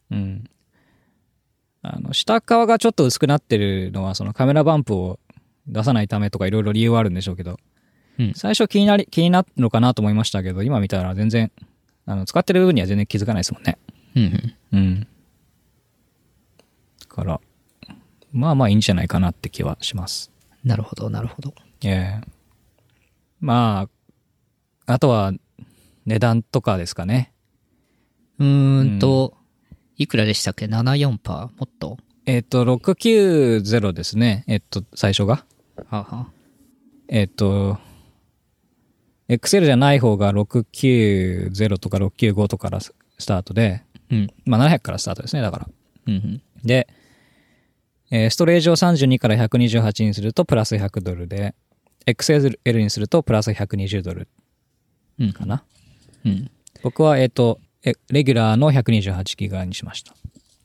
下側がちょっと薄くなってるのは、そのカメラバンプを出さないためとかいろいろ理由はあるんでしょうけど、最初気になるのかなと思いましたけど、今見たら全然、使ってる部分には全然気づかないですもんね。だから、まあまあいいんじゃないかなって気はします。 なるほど、なるほど。 まあ、あとは値段とかですかね。 いくらでしたっけ ?74%? もっと 690ですね。最初が。Excel じゃない方が690とか695とかからスタートで、まあ700からスタートですね、だから。で、ストレージを32から128にするとプラス100ドルで、XL にするとプラス120ドルかな。僕は、レギュラーの128ギガにしました。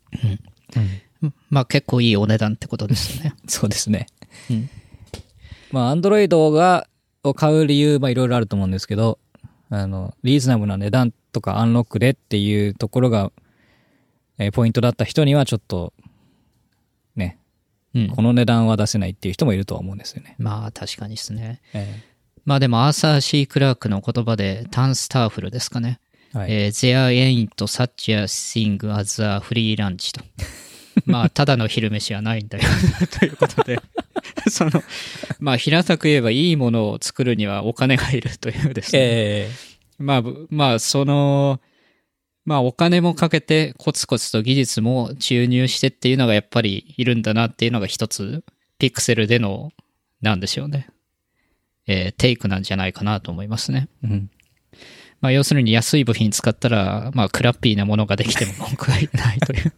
まあ結構いいお値段ってことですよね。 そうですね。まあ、Android を買う理由、まあいろいろあると思うんですけど、リーズナブルな値段とかアンロックでっていうところが、ポイントだった人にはちょっと、ね、この値段は出せないっていう人もいるとは思うんですよね。 まあ確かにですね。まあでもアーサー・シー・クラークの言葉でタンスターフルですかね。There ain't such a thing as a free lunch と。まあただの昼飯はないんだよということでその、まあ平たく言えばいいものを作るにはお金がいるというですね。まあその、まあお金もかけてコツコツと技術も注入してっていうのがやっぱりいるんだなっていうのが一つ、ピクセルでの、なんでしょうね。テイクなんじゃないかなと思いますね。 うん。 まあ要するに安い部品使ったら、まあクラッピーなものができても文句が言えないという。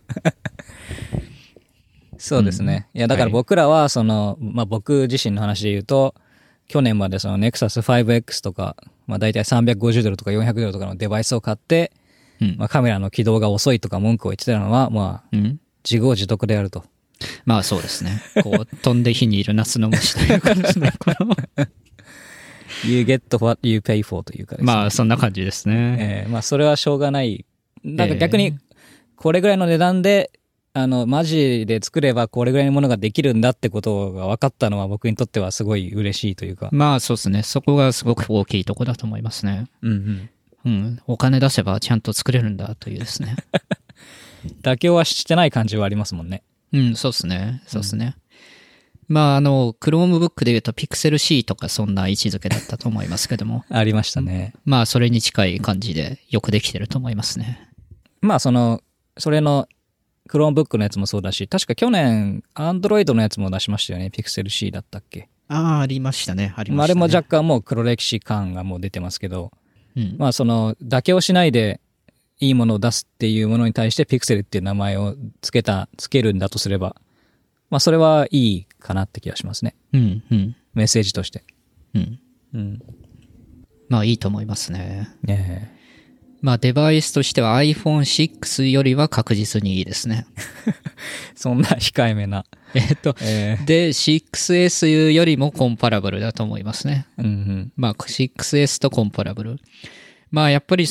そうですね。いや、だから僕らは、その、まあ僕自身の話で言うと、去年までその Nexus 5X とか、まあ大体350ドルとか400ドルとかのデバイスを買って、まあカメラの起動が遅いとか文句を言ってたのは、まあ、自業自得であると。 まあそうですね。こう、飛んで火にいる夏の虫というかですね。この You get what you pay for というかですね。 まあそんな感じですね。 まあそれはしょうがない。なんか逆に、これぐらいの値段で、マジで作ればこれぐらいのものができるんだってことが分かったのは僕にとってはすごい嬉しいというか。 まあそうですね。そこがすごく大きいところだと思いますね。お金出せばちゃんと作れるんだというですね。 妥協はしてない感じはありますもんね。 そうですね。そうですね。まあChromebook で言うと Pixel C とかそんな位置づけだったと思いますけども。 ありましたね。 まあそれに近い感じでよくできてると思いますね。 まあそれのChromebook のやつもそうだし、確か去年 Android のやつも出しましたよね。Pixel C だったっけ。 ありましたね。ありましたね。 あれも若干もう黒歴史感がもう出てますけど、まあ妥協しないでいいものを出すっていうものに対して Pixel っていう名前をつけるんだとすれば、まあそれはいいかなって気がしますね。メッセージとして。 まあいいと思いますね。まあデバイスとしては iPhone6 よりは確実にいいですね。 そんな控えめな。 で、6S よりもコンパラブルだと思いますね。まあ 6S とコンパラブル。まあやっぱり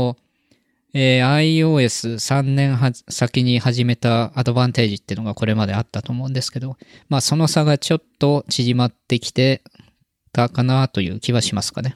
iOS3 年先に始めたアドバンテージっていうのがこれまであったと思うんですけど、まあその差がちょっと縮まってきてたかなという気はしますかね。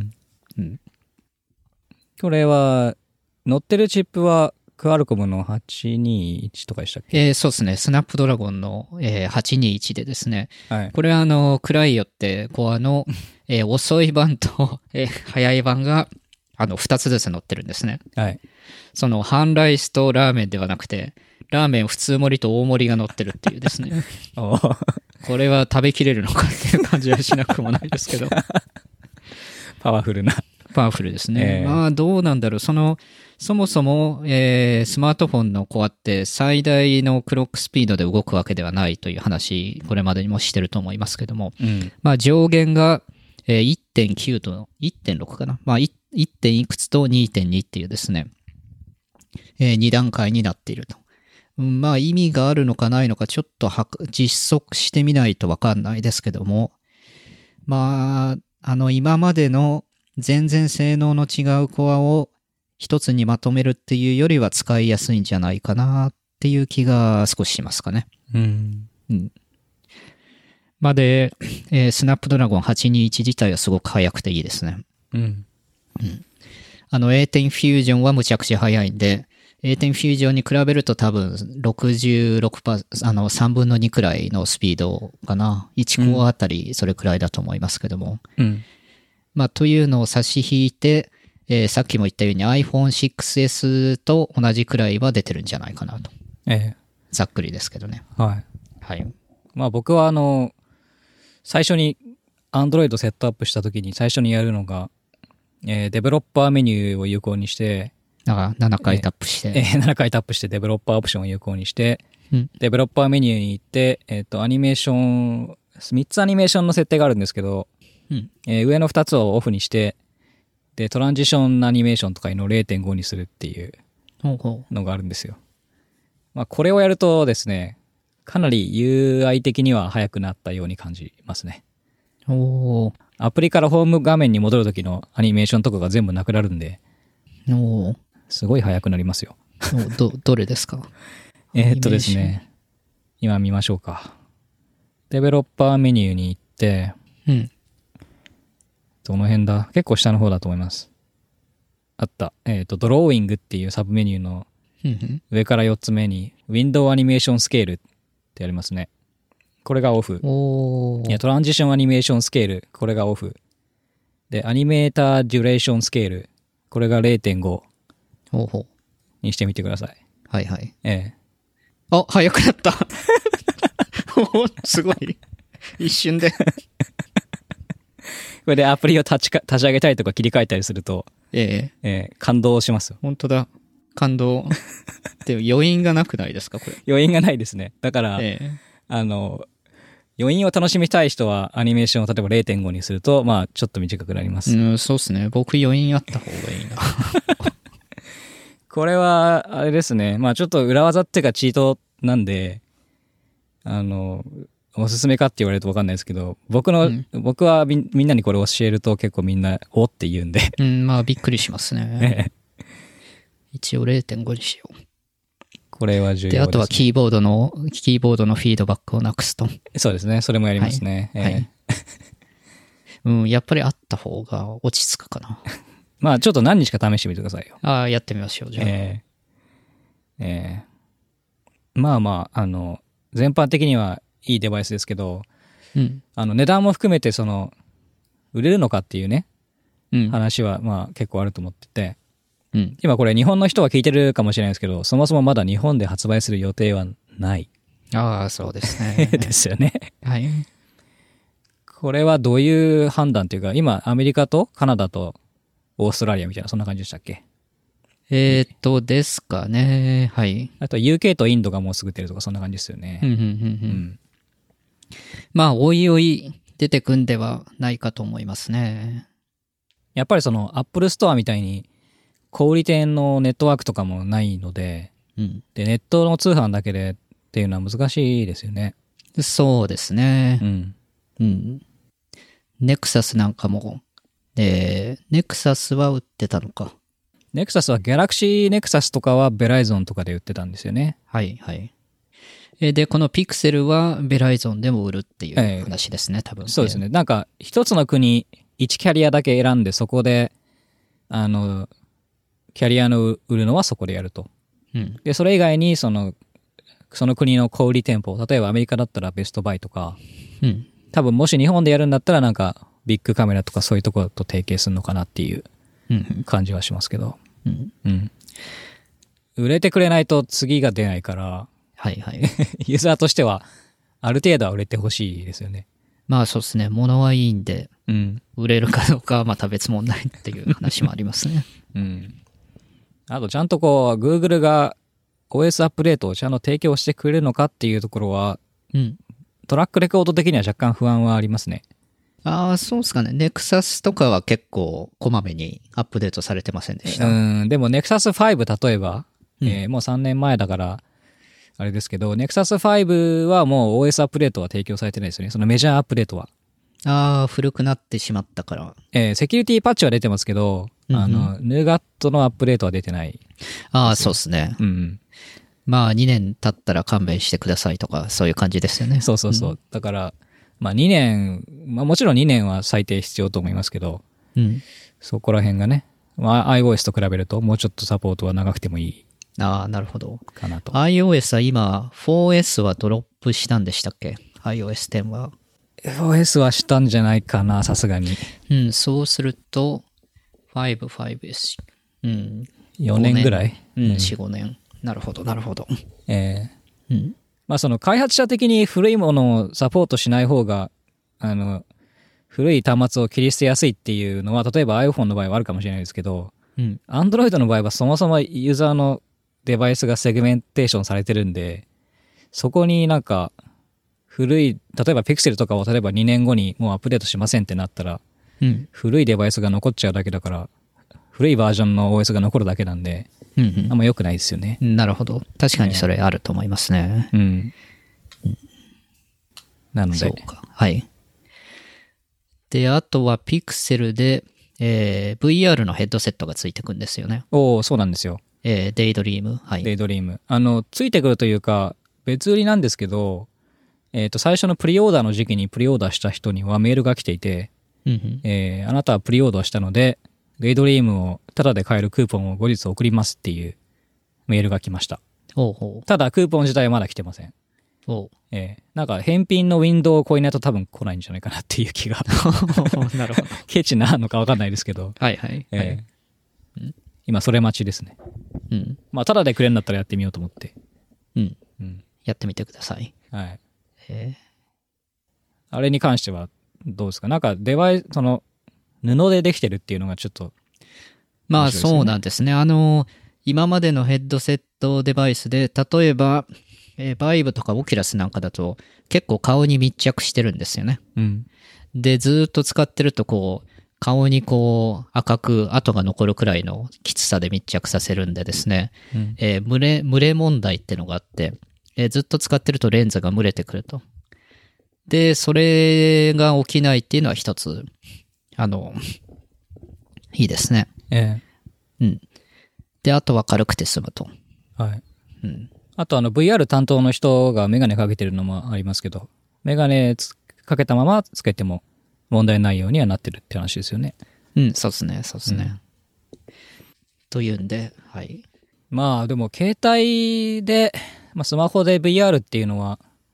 これは、乗ってるチップは、クアルコムの821とかでしたっけ？ そうですね。スナップドラゴンの、821でですね。 はい、 これは暗いよってコアの、遅い版と、速い版が、2つずつ乗ってるんですね。 はい。 半ライスとラーメンではなくて、ラーメン普通盛りと大盛りが乗ってるっていうですね。これは食べきれるのかっていう感じはしなくもないですけど。 パワフルな。 パワフルですね。まあどうなんだろう。そもそも、スマートフォンのコアって最大のクロックスピードで動くわけではないという話、これまでにもしてると思いますけども、まあ上限が、1.9 と 1.6 かな。まあ 1. 点いくつと 2.2 っていうですね、2段階になっていると。まあ意味があるのかないのかちょっと実測してみないとわかんないですけども、まあ、今までの全然性能の違うコアを一つにまとめるっていうよりは使いやすいんじゃないかなっていう気が少ししますかね。まあで、スナップドラゴン821自体はすごく速くていいですね。A10 フュージョンはむちゃくちゃ速いんで、A10 フュージョンに比べると多分66%、3分の2くらいのスピードかな。1コアあたりそれくらいだと思いますけども。まあ、というのを差し引いて、さっきも言ったように iPhone6S と同じくらいは出てるんじゃないかなと。ざっくりですけどね。 はい。まあ僕は最初に Android セットアップした時に最初にやるのが、デベロッパーメニューを有効にして、 7回タップして。 7回タップしてデベロッパーオプションを有効にして、デベロッパーメニューに行って、アニメーション、3つアニメーションの設定があるんですけど、上の2つをオフにして、で、トランジションアニメーションとかいうのを 0.5 にするっていうのがあるんですよ。まあ、これをやるとですね、かなり UI 的には速くなったように感じますね。アプリからホーム画面に戻る時のアニメーションとかが全部なくなるんで、すごい速くなりますよ。 どれですか？ ですね、今見ましょうか。デベロッパーメニューに行って、どの辺だ？結構下の方だと思います。あった。ドローイングっていうサブメニューの上から4つ目に、ウィンドウアニメーションスケールってありますね。 これがオフ。 おー。 トランジションアニメーションスケール、これがオフ。で、アニメーターデュレーションスケール、これが 0.5 ほうほう。 にしてみてください。 はいはい。 ええ。 あ、早くなった。おすごい。一瞬で。 これでアプリを立ち上げたりとか切り替えたりすると、感動しますよ。 本当だ。感動。でも余韻がなくないですか、これ。 余韻がないですね。だから、余韻を楽しみたい人はアニメーションを例えば 0.5 にすると、まあちょっと短くなります。 そうですね。僕余韻あった方がいいな。 これは、あれですね。まあちょっと裏技っていうかチートなんで、おすすめかって言われると分かんないですけど、僕はみんなにこれ教えると結構みんな、おって言うんで。 まあびっくりしますね。一応 0.5 にしよう。 これは重要ですね。 で、あとはキーボードのフィードバックをなくすと。 そうですね。それもやりますね。 はい。やっぱりあった方が落ち着くかな。 まあちょっと何日か試してみてくださいよ。 やってみましょう、じゃあ。 まあまあ、全般的にはいいデバイスですけど、値段も含めて売れるのかっていうね、話はまあ結構あると思ってて、今これ日本の人は聞いてるかもしれないですけど、そもそもまだ日本で発売する予定はない。 ああ、そうですね。 ですよね。 はい。 これはどういう判断というか、今アメリカとカナダとオーストラリアみたいな、そんな感じでしたっけ？ ですかね。はい。 あと UK とインドがもうすぐ出るとか、そんな感じですよね。 まあ、おいおい出てくんではないかと思いますね。 やっぱりApple Store みたいに小売店のネットワークとかもないので、で、ネットの通販だけでっていうのは難しいですよね。 そうですね。ネクサスなんかも、ネクサスは売ってたのか。 ネクサスはギャラクシーネクサスとかはベライゾンとかで売ってたんですよね。 はいはい。で、このピクセルはベライゾンでも売るっていう話ですね、多分。 そうですね。なんか、一つの国、1キャリアだけ選んで、そこで、キャリアの売るのはそこでやると。で、それ以外に、その国の小売店舗、例えばアメリカだったらベストバイとか、多分もし日本でやるんだったらなんか、ビッグカメラとかそういうところと提携するのかなっていう感じはしますけど。売れてくれないと次が出ないから、 はいはい。 ユーザーとしては、ある程度は売れてほしいですよね。 まあそうですね。物はいいんで、売れるかどうかはまた別問題っていう話もありますね。 あとちゃんとGoogle が OS アップデートをちゃんと提供してくれるのかっていうところは、トラックレコード的には若干不安はありますね。 ああ、そうですかね。ネクサスとかは結構こまめにアップデートされてませんでした。 でも Nexus 5例えば、もう3年前だから、あれですけど、Nexus 5はもう OS アップデートは提供されてないですよね。そのメジャーアップデートは。 ああ、古くなってしまったから。 セキュリティパッチは出てますけど、ヌーガットのアップデートは出てない。 ああ、そうですね。まあ2年経ったら勘弁してくださいとか、そういう感じですよね。 そうそうそう。だから、まあ2年、まあもちろん2年は最低必要と思いますけど、そこら辺がね、まあ iOS と比べるともうちょっとサポートは長くてもいい。 ああ、なるほど。 かなと。 iOS は今、4S はドロップしたんでしたっけ？ iOS 10は。 4S はしたんじゃないかな、さすがに。 そうすると、5S。 4年ぐらい 4、5年。なるほど、なるほど。 まあその開発者的に古いものをサポートしない方が、古い端末を切り捨てやすいっていうのは、例えば iPhone の場合はあるかもしれないですけど、Android の場合はそもそもユーザーのデバイスがセグメンテーションされてるんで、そこになんか古い、例えば Pixel とかを例えば2年後にもうアップデートしませんってなったら、古いデバイスが残っちゃうだけだから、古いバージョンの OS が残るだけなんで、あんま良くないですよね。 なるほど。確かにそれあると思いますね。 なので。 そうか。はい。で、あとは Pixel で、VR のヘッドセットがついてくんですよね。 そうなんですよ。 デイドリーム。はい。 デイドリーム。ついてくるというか、別売りなんですけど、最初のプリオーダーの時期にプリオーダーした人にはメールが来ていて、あなたはプリオーダーしたので、デイドリームをタダで買えるクーポンを後日送りますっていうメールが来ました。ただクーポン自体はまだ来てません。 おなんか返品のウィンドウを超えないと多分来ないんじゃないかなっていう気が。 なるほど。 ケチなのか分かんないですけど。 はいはい。 今それ待ちですね。 うん。 まあ、ただでくれるんだったらやってみようと思って。 うん。 うん。 やってみてください。 はい。 へあれに関してはどうですか？なんか布でできてるっていうのがちょっと、 まあ面白いですねそうなんですね。今までのヘッドセットデバイスで、例えば、バイブとかオキュラスなんかだと結構顔に密着してるんですよね。 うん。 で、ずーっと使ってるとこう、顔にこう赤く跡が残るくらいのきつさで密着させるんでですね、 うん蒸れ問題ってのがあって、ずっと使ってるとレンズが蒸れてくると。で、それが起きないっていうのは一つ、いいですね。うん。で、あとは軽くて済むと。 はい。 うん。 あとVR 担当の人がメガネかけてるのもありますけど、メガネかけたままつけても問題ないようにはなってるって話ですよね。 うん、そうですね、そうですね。というんで、はい。 まあでも携帯で、スマホで VR っていうのは、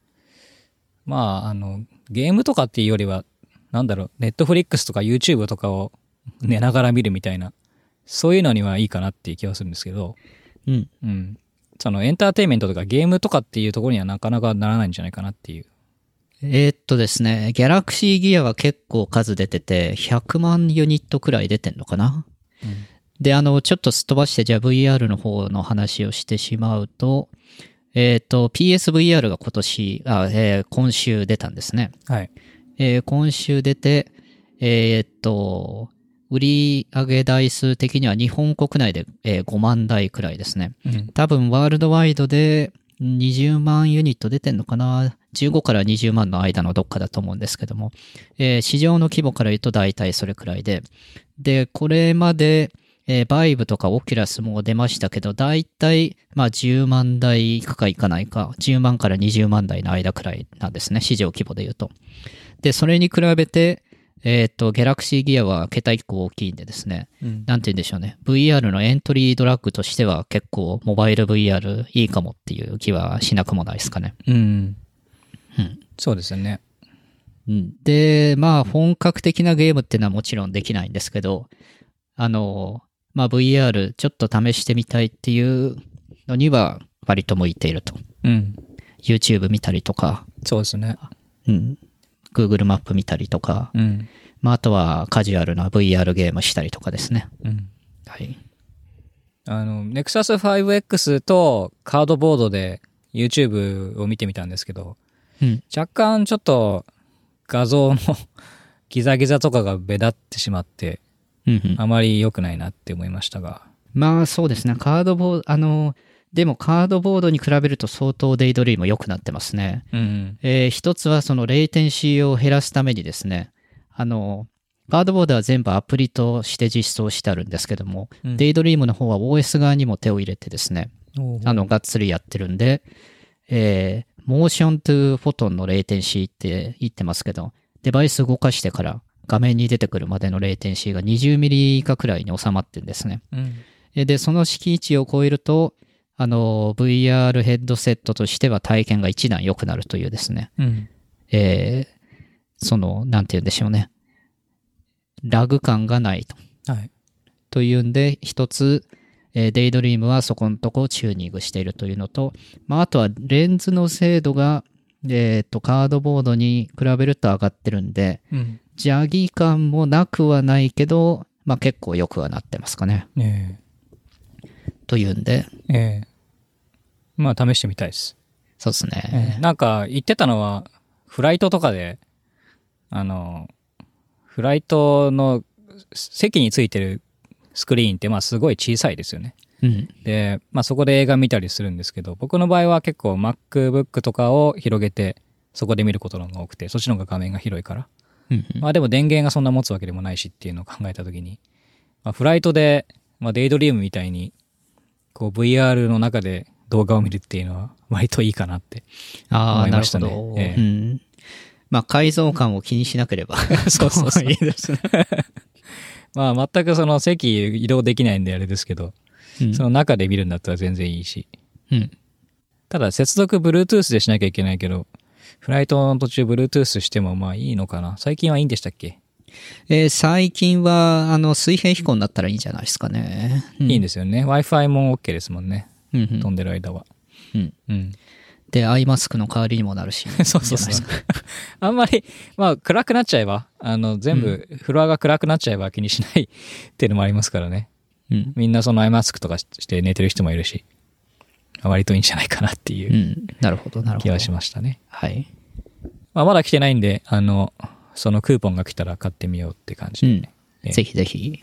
ゲームとかっていうよりは、Netflix とか YouTube とかを寝ながら見るみたいな、そういうのにはいいかなっていう気はするんですけど、 うん。 うん。そのエンターテインメントとかゲームとかっていうところにはなかなかならないんじゃないかなっていう。 ですね、ギャラクシーギアは結構数出てて、100万ユニットくらい出てんのかな。で、ちょっとすっ飛ばして、じゃあ VR の方の話をしてしまうと、PSVR が今週出たんですね。 はい。 今週出て、売上台数的には日本国内で、5万台くらいですね。多分ワールドワイドで20万ユニット出てんのかな。15から20万の間のどっかだと思うんですけども、市場の規模から言うと大体それくらいで、で、これまで、バイブとかオキュラスも出ましたけど、大体、10万台いくかいかないか、10万から20万台の間くらいなんですね、市場規模で言うと。で、それに比べて、ギャラクシーギアは桁1個大きいんでですね、なんて言うんでしょうね、VR のエントリードラッグとしては結構モバイル VR いいかもっていう気はしなくもないですかね。 そうですよね。 で、本格的なゲームっていうのはもちろんできないんですけど、VR ちょっと試してみたいっていうのには割と向いていると。YouTube 見たりとか。 そうですね。 Google マップ見たりとか。あとはカジュアルな VR ゲームしたりとかですね。はい。 Nexus 5X とカードボードで YouTube を見てみたんですけど、若干ちょっと画像のギザギザとかが目立ってしまって、あまり良くないなって思いましたが。 そうですね。でもカードボードに比べると相当デイドリーム良くなってますね。一つはそのレイテンシーを減らすためにですね、カードボードは全部アプリとして実装してあるんですけども、デイドリームの方は OS 側にも手を入れてですね、がっつりやってるんで、モーショントゥフォトンのレイテンシーって言ってますけど、デバイス動かしてから画面に出てくるまでのレイテンシーが20ミリ以下くらいに収まってるんですね。で、その敷地を超えると、VR ヘッドセットとしては体験が一段良くなるというですね。なんて言うんでしょうね。ラグ感がないと。というんで、一つ、デイドリームはそこのとこをチューニングしているというのと、あとはレンズの精度が、カードボードに比べると上がってるんで、邪気感もなくはないけど、結構良くはなってますかね。というんで。 試してみたいです。 そうですね。 なんか言ってたのは、フライトとかで、フライトの席についてるスクリーンってすごい小さいですよね。で、そこで映画見たりするんですけど、僕の場合は結構 MacBook とかを広げて、そこで見ることの方が多くて、そっちの方が画面が広いから。でも電源がそんな持つわけでもないしっていうのを考えたときに、フライトで、デイドリームみたいに、VR の中で動画を見るっていうのは割といいかなって思いましたね。 解像感を気にしなければ。 そういいですね。 全くその席移動できないんであれですけど、その中で見るんだったら全然いいし。 ただ接続 Bluetooth でしなきゃいけないけど、フライトの途中 Bluetooth してもまあいいのかな。最近はいいんでしたっけ？ 最近は、水平飛行になったらいいんじゃないですかね。 いいんですよね。Wi-Fi も OK ですもんね。 うんうん飛んでる間は。 うんうん。 で、アイマスクの代わりにもなるし。 そうそうそう。あんまり、まあ暗くなっちゃえば、全部、フロアが暗くなっちゃえば気にしないっていうのもありますからね。 うん。 みんなそのアイマスクとかして寝てる人もいるし、割といいんじゃないかなっていう、 なるほど、なるほど。 気はしましたね。 はい。 まあ、まだ来てないんで、そのクーポンが来たら買ってみようって感じでね。 ぜひぜひ。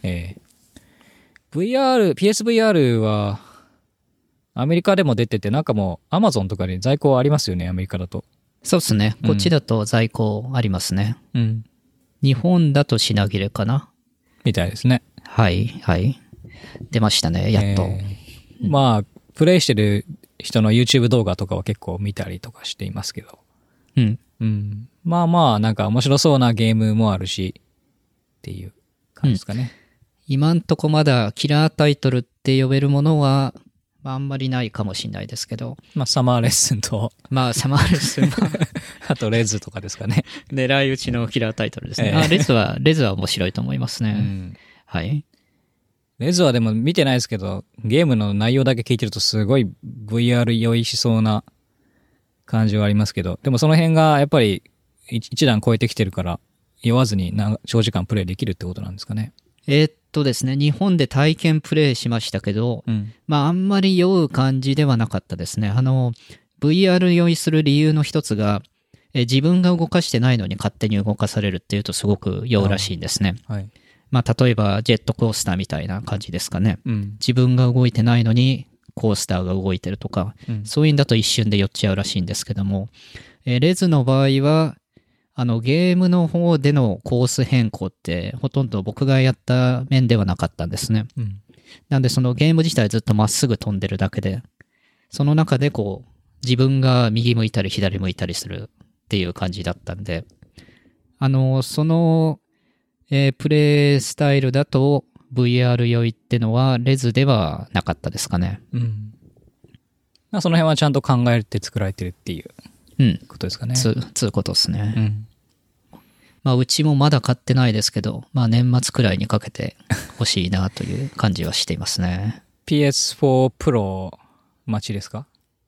PSVR は、アメリカでも出てて、なんかもう Amazon とかに在庫ありますよね、アメリカだと。 そうですね。こっちだと在庫ありますね。 うん。 日本だと品切れかな。 みたいですね。 はい、はい。出ましたね、やっと。 まあ、プレイしてる人の YouTube 動画とかは結構見たりとかしていますけど。 うん。 うん。まあまあ、なんか面白そうなゲームもあるし、っていう感じですかね。 今んとこまだキラータイトルって呼べるものは、あんまりないかもしれないですけど。 まあ、サマーレッスンと。 まあ、サマーレッスンもあと、レズとかですかね。 狙い撃ちのキラータイトルですね。レズは面白いと思いますね。 うん、 はい。 レズはでも見てないですけど、ゲームの内容だけ聞いてるとすごい VR 酔いしそうな感じはありますけど、でもその辺がやっぱり一段超えてきてるから、酔わずに長時間プレイできるってことなんですかね。 ですね、日本で体験プレイしましたけど、まああんまり酔う感じではなかったですね。VR 酔いする理由の一つが、自分が動かしてないのに勝手に動かされるっていうとすごく酔うらしいんですね。 はい。 まあ例えばジェットコースターみたいな感じですかね。 うん、 自分が動いてないのにコースターが動いてるとか、そういうんだと一瞬で酔っちゃうらしいんですけども、レズの場合は、ゲームの方でのコース変更ってほとんど僕がやった面ではなかったんですね。なんでそのゲーム自体ずっとまっすぐ飛んでるだけで、その中でこう自分が右向いたり左向いたりするっていう感じだったんで、その、プレイスタイルだと VR 酔いってのはレズではなかったですかね。 まあその辺はちゃんと考えて作られてるっていうことですかね。 つうことですね。まあうちもまだ買ってないですけど、まあ年末くらいにかけて欲しいなという感じはしていますね。 PS4 Pro 待ちですか？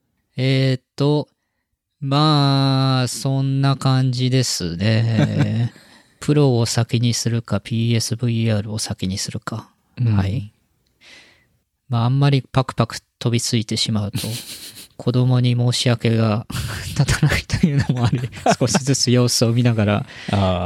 まあ、そんな感じですね。プロを先にするか PSVR を先にするか。はい。まああんまりパクパク飛びついてしまうと、子供に申し訳が立たないというのもあり、少しずつ様子を見ながら、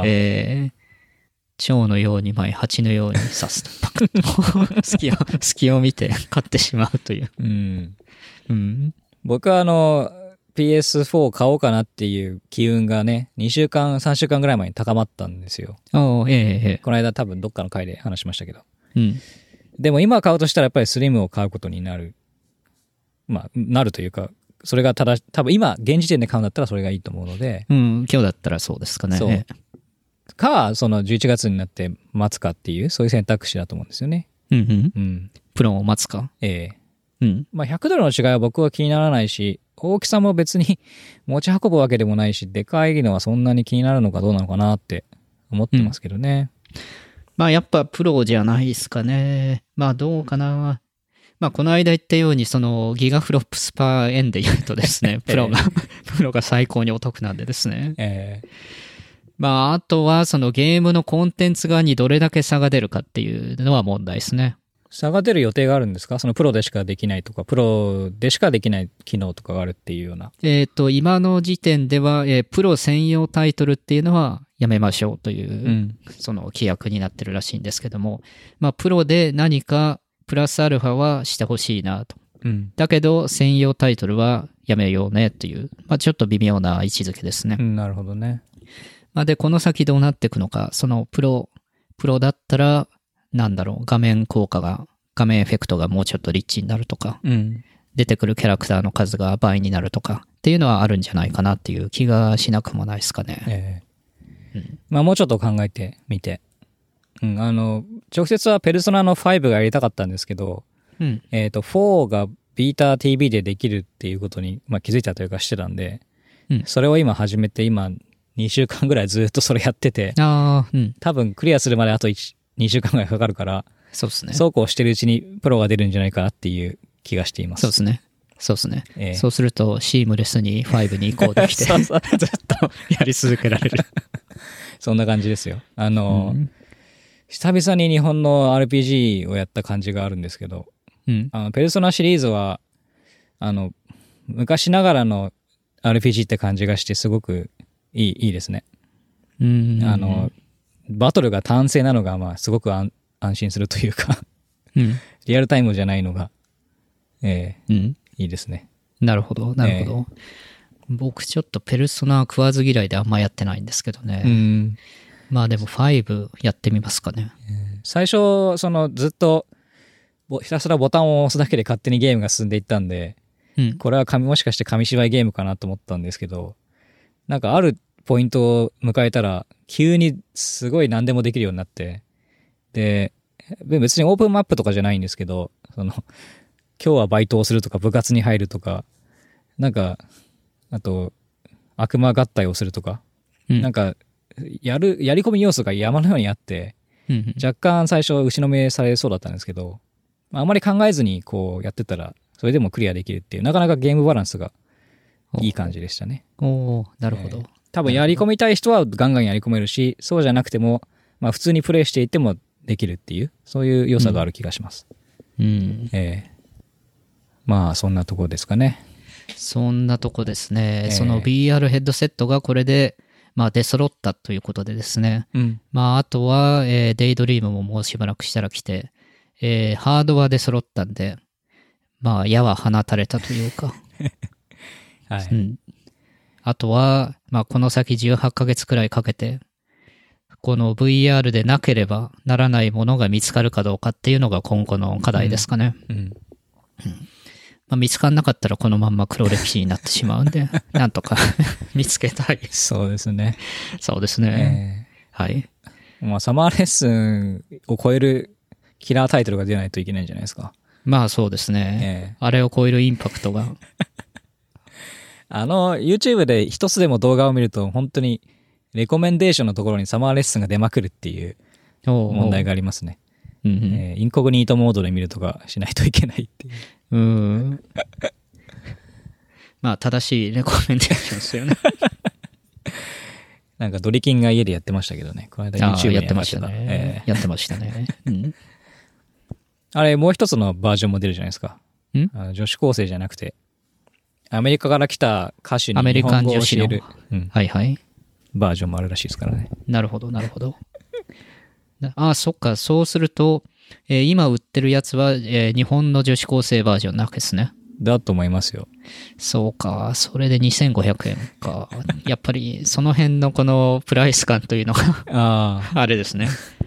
蝶のように舞い、蜂のように刺すと、パクッと隙を見て買ってしまうという。 僕はPS4 買おうかなっていう機運がね、2週間、3週間ぐらい前に高まったんですよ。この間多分どっかの回で話しましたけど。でも今買うとしたらやっぱりスリムを買うことになる。まあ、なるというか、それが多分今、現時点で買うんだったらそれがいいと思うので。 今日だったらそうですかね。 そう。か、その11月になって待つかっていう、そういう選択肢だと思うんですよね。 プロを待つか。 まあ100ドルの違いは僕は気にならないし、大きさも別に持ち運ぶわけでもないし、でかいのはそんなに気になるのかどうなのかなって思ってますけどね。 まあやっぱプロじゃないですかね。まあどうかな。まあこの間言ったようにそのギガフロップスパー円で言うとですね、プロが最高にお得なんでですね。まああとはそのゲームのコンテンツ側にどれだけ差が出るかっていうのは問題ですね。 差が出る予定があるんですか？そのプロでしかできないとか、プロでしかできない機能とかがあるっていうような。 今の時点では、プロ専用タイトルっていうのはやめましょうという、その規約になってるらしいんですけども、まあプロで何かプラスアルファはしてほしいなと。だけど専用タイトルはやめようねっていう、まあちょっと微妙な位置づけですね。 なるほどね。 まあで、この先どうなっていくのか、そのプロだったら、画面エフェクトがもうちょっとリッチになるとか、出てくるキャラクターの数が倍になるとかっていうのはあるんじゃないかなっていう気がしなくもないですかね。 まあもうちょっと考えてみて。直接はペルソナの5がやりたかったんですけど、4がビーター TV でできるっていうことに、まあ、気づいたというかしてたんで、 うんそれを今始めて、今2週間ぐらいずっとそれやってて、 ああ、うん。 多分クリアするまであと2週間ぐらいかかるから、 そうですね。 そうこうしてるうちにプロが出るんじゃないかなっていう気がしています。 そうですね。そうですね。 ええそうすると、シームレスに5に移行できて、 そうそうずっとやり続けられる。 そんな感じですよ。 うん久々に日本の RPG をやった感じがあるんですけど、 うん。 ペルソナシリーズは、昔ながらの RPG って感じがしてすごくいいですね。 うん。 バトルが単性なのが、まあ、すごく安心するというか、 うん。 リアルタイムじゃないのが、 うん。 いいですね。 なるほど、なるほど。僕ちょっとペルソナ食わず嫌いであんまやってないんですけどね。 うん。 まあでも5やってみますかね。 最初、ずっと、ひたすらボタンを押すだけで勝手にゲームが進んでいったんで、 うん。 これはもしかして紙芝居ゲームかなと思ったんですけど、なんかあるポイントを迎えたら、急にすごい何でもできるようになって、で、別にオープンマップとかじゃないんですけど、今日はバイトをするとか部活に入るとか、なんか、あと、悪魔合体をするとか、 うんなんか、やり込み要素が山のようにあって、 うん若干最初後ろめされそうだったんですけど、あまり考えずにこうやってたら、それでもクリアできるっていう、なかなかゲームバランスがいい感じでしたね。 おー、なるほど。 多分やり込みたい人はガンガンやり込めるし、そうじゃなくても、まあ普通にプレイしていてもできるっていう、そういう良さがある気がします。 うん。 まあそんなところですかね。 そんなとこですね。その VR ヘッドセットがこれで、まあ出揃ったということでですね。 うん。 まああとは、デイドリームももうしばらくしたら来て、ハードは出揃ったんで、まあ矢は放たれたというか。 はい。 うん。あとは、まあこの先18ヶ月くらいかけて、この VR でなければならないものが見つかるかどうかっていうのが今後の課題ですかね。 うん。 まあ、見つかんなかったらこのまんま黒歴史になってしまうんで、なんとか見つけたい。 そうですね。 そうですね。はい。 まあサマーレッスンを超えるキラータイトルが出ないといけないんじゃないですか。 まあそうですね。あれを超えるインパクトが。 YouTube で一つでも動画を見ると本当にレコメンデーションのところにサマーレッスンが出まくるっていう問題がありますね。インコグニートモードで見るとかしないといけないっていう。 まあ正しいレコメンデーションですよね。 なんかドリキンが家でやってましたけどね。この間 YouTube でやってましたね。やってましたね。 あれもう一つのバージョンも出るじゃないですか。女子高生じゃなくて、アメリカから来た歌手に日本語を教える、 はいはい。 バージョンもあるらしいですからね。 なるほど、なるほど。そっか、そうすると、今売ってるやつは、日本の女子高生バージョンなわけですね。 だと思いますよ。 そうか、それで2500円か。やっぱり、その辺のこのプライス感というのがあれですね。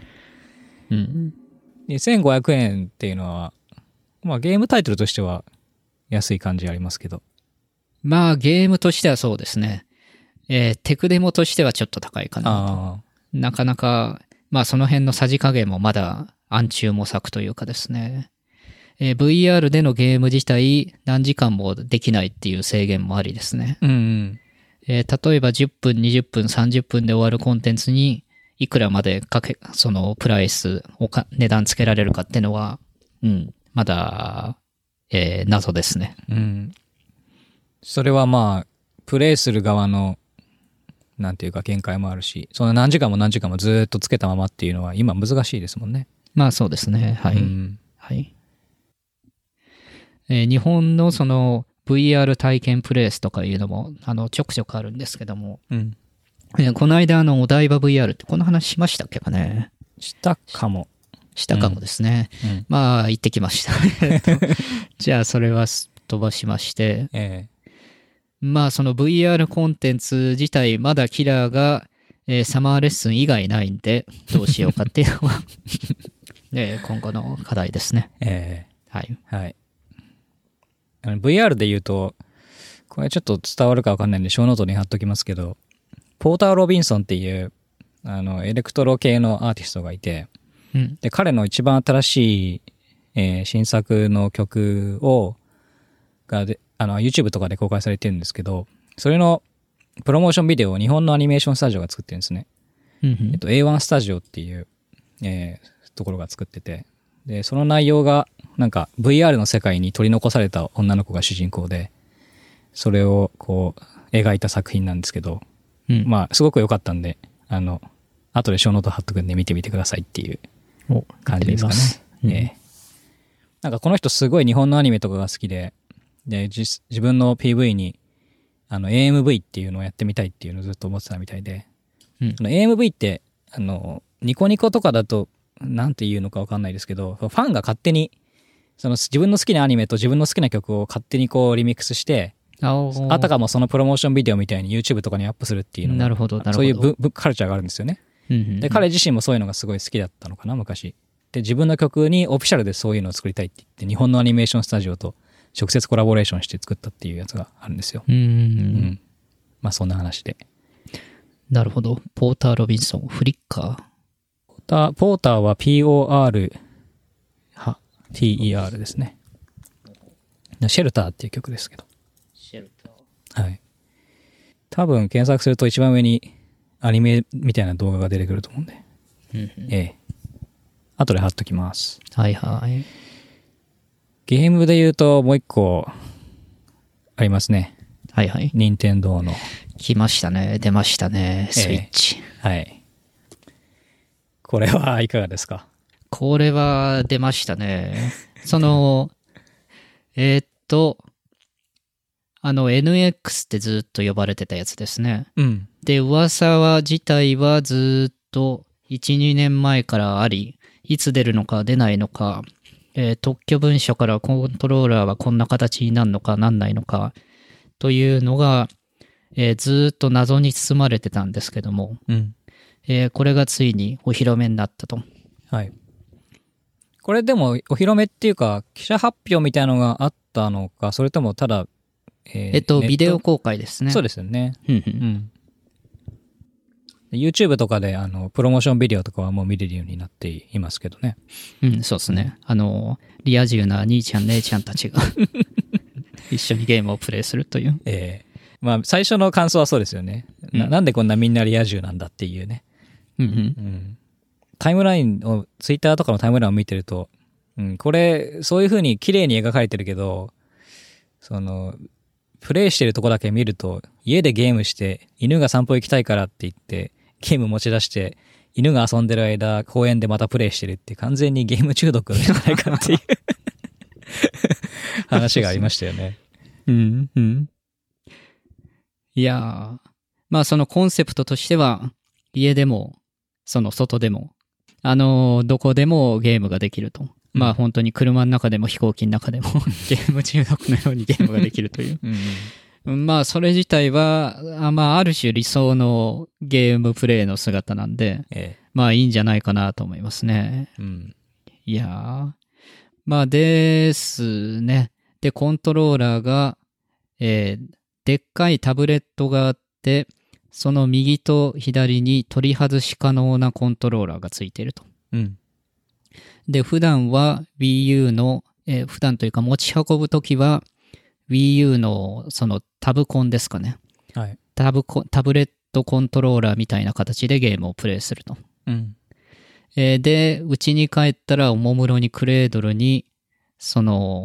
2500円っていうのは、まあゲームタイトルとしては安い感じありますけど。 まあゲームとしてはそうですね。テクデモとしてはちょっと高いかなと。なかなか、まあその辺のさじ加減もまだ暗中模索というかですね。VR でのゲーム自体何時間もできないっていう制限もありですね。例えば10分、20分、30分で終わるコンテンツにいくらまでそのプライス値段つけられるかっていうのは、まだ、謎ですね。 それはまあ、プレイする側の、なんていうか限界もあるし、その何時間も何時間もずっとつけたままっていうのは今難しいですもんね。 まあそうですね。はい。はい。日本のその VR 体験プレイスとかいうのも、ちょくちょくあるんですけども、この間お台場 VR ってこの話しましたっけかね。 したかもですね。まあ行ってきました。じゃあそれは飛ばしまして、まあその VR コンテンツ自体まだキラーが、サマーレッスン以外ないんでどうしようかっていうのは、今後の課題ですね。はい。 はい。VR で言うと、これちょっと伝わるかわかんないんで、ショーノートに貼っときますけど、ポーター・ロビンソンっていう、エレクトロ系のアーティストがいて、で、彼の一番新しい、新作の曲を、 がYouTube とかで公開されてるんですけど、それのプロモーションビデオを日本のアニメーションスタジオが作ってるんですね。A1 スタジオっていう、ところが作ってて、で、その内容が、なんか VR の世界に取り残された女の子が主人公で、それをこう、描いた作品なんですけど、まあ、すごく良かったんで、後でショーノート貼っとくんで見てみてくださいっていう感じですかね。なんかこの人すごい日本のアニメとかが好きで、自分の PV に、AMV っていうのをやってみたいっていうのをずっと思ってたみたいで、AMV って、ニコニコとかだと、なんて言うのかわかんないですけど、ファンが勝手に、自分の好きなアニメと自分の好きな曲を勝手にこうリミックスして、あたかもそのプロモーションビデオみたいに YouTube とかにアップするっていうのが、 なるほど。 そういうカルチャーがあるんですよね。で、彼自身もそういうのがすごい好きだったのかな、昔。で、自分の曲にオフィシャルでそういうのを作りたいって言って、日本のアニメーションスタジオと直接コラボレーションして作ったっていうやつがあるんですよ。まあそんな話で。 なるほど。ポーター・ロビンソン、フリッカー。ポーターは PORTER ですね。シェルターっていう曲ですけど。 シェルター。 はい。多分検索すると一番上にアニメみたいな動画が出てくると思うんで。後で貼っときます。 はいはい。 ゲームで言うともう一個ありますね。 はいはい。 任天堂の。 来ましたね。出ましたね。スイッチ。 はい。これはいかがですか？ これは出ましたね。NX ってずっと呼ばれてたやつですね。で、噂自体はずっと1、2年前からあり、いつ出るのか出ないのか、特許文書からコントローラーはこんな形になるのかなんないのかというのが、ずっと謎に包まれてたんですけども、これがついにお披露目になったと。 はい。これでもお披露目っていうか記者発表みたいなのがあったのか、それともただ、 ビデオ公開ですね。 そうですよね。YouTube とかでプロモーションビデオとかはもう見れるようになっていますけどね。 そうですね。リア充な兄ちゃん姉ちゃんたちが一緒にゲームをプレイするという。 まあ最初の感想はそうですよね。なんでこんなみんなリア充なんだっていうね。タイムラインを、ツイッターとかのタイムラインを見てると、これ、そういう風に綺麗に描かれてるけど、プレイしてるとこだけ見ると、家でゲームして、犬が散歩行きたいからって言って、ゲーム持ち出して、犬が遊んでる間、公園でまたプレイしてるって、完全にゲーム中毒じゃないかっていう話がありましたよね。 いやー、まあそのコンセプトとしては、家でも、外でも、どこでもゲームができると。まあ本当に車の中でも飛行機の中でもゲーム中毒のようにゲームができるという。まあそれ自体は、まあある種理想のゲームプレイの姿なんで、まあいいんじゃないかなと思いますね。いやー。まあですね。で、コントローラーが、でっかいタブレットがあって、その右と左に取り外し可能なコントローラーがついていると。で、普段は Wii U の、普段というか持ち運ぶときは Wii U のそのタブコンですかね。 はい。 タブレットコントローラーみたいな形でゲームをプレイすると。で、家に帰ったらおもむろにクレードルにスイ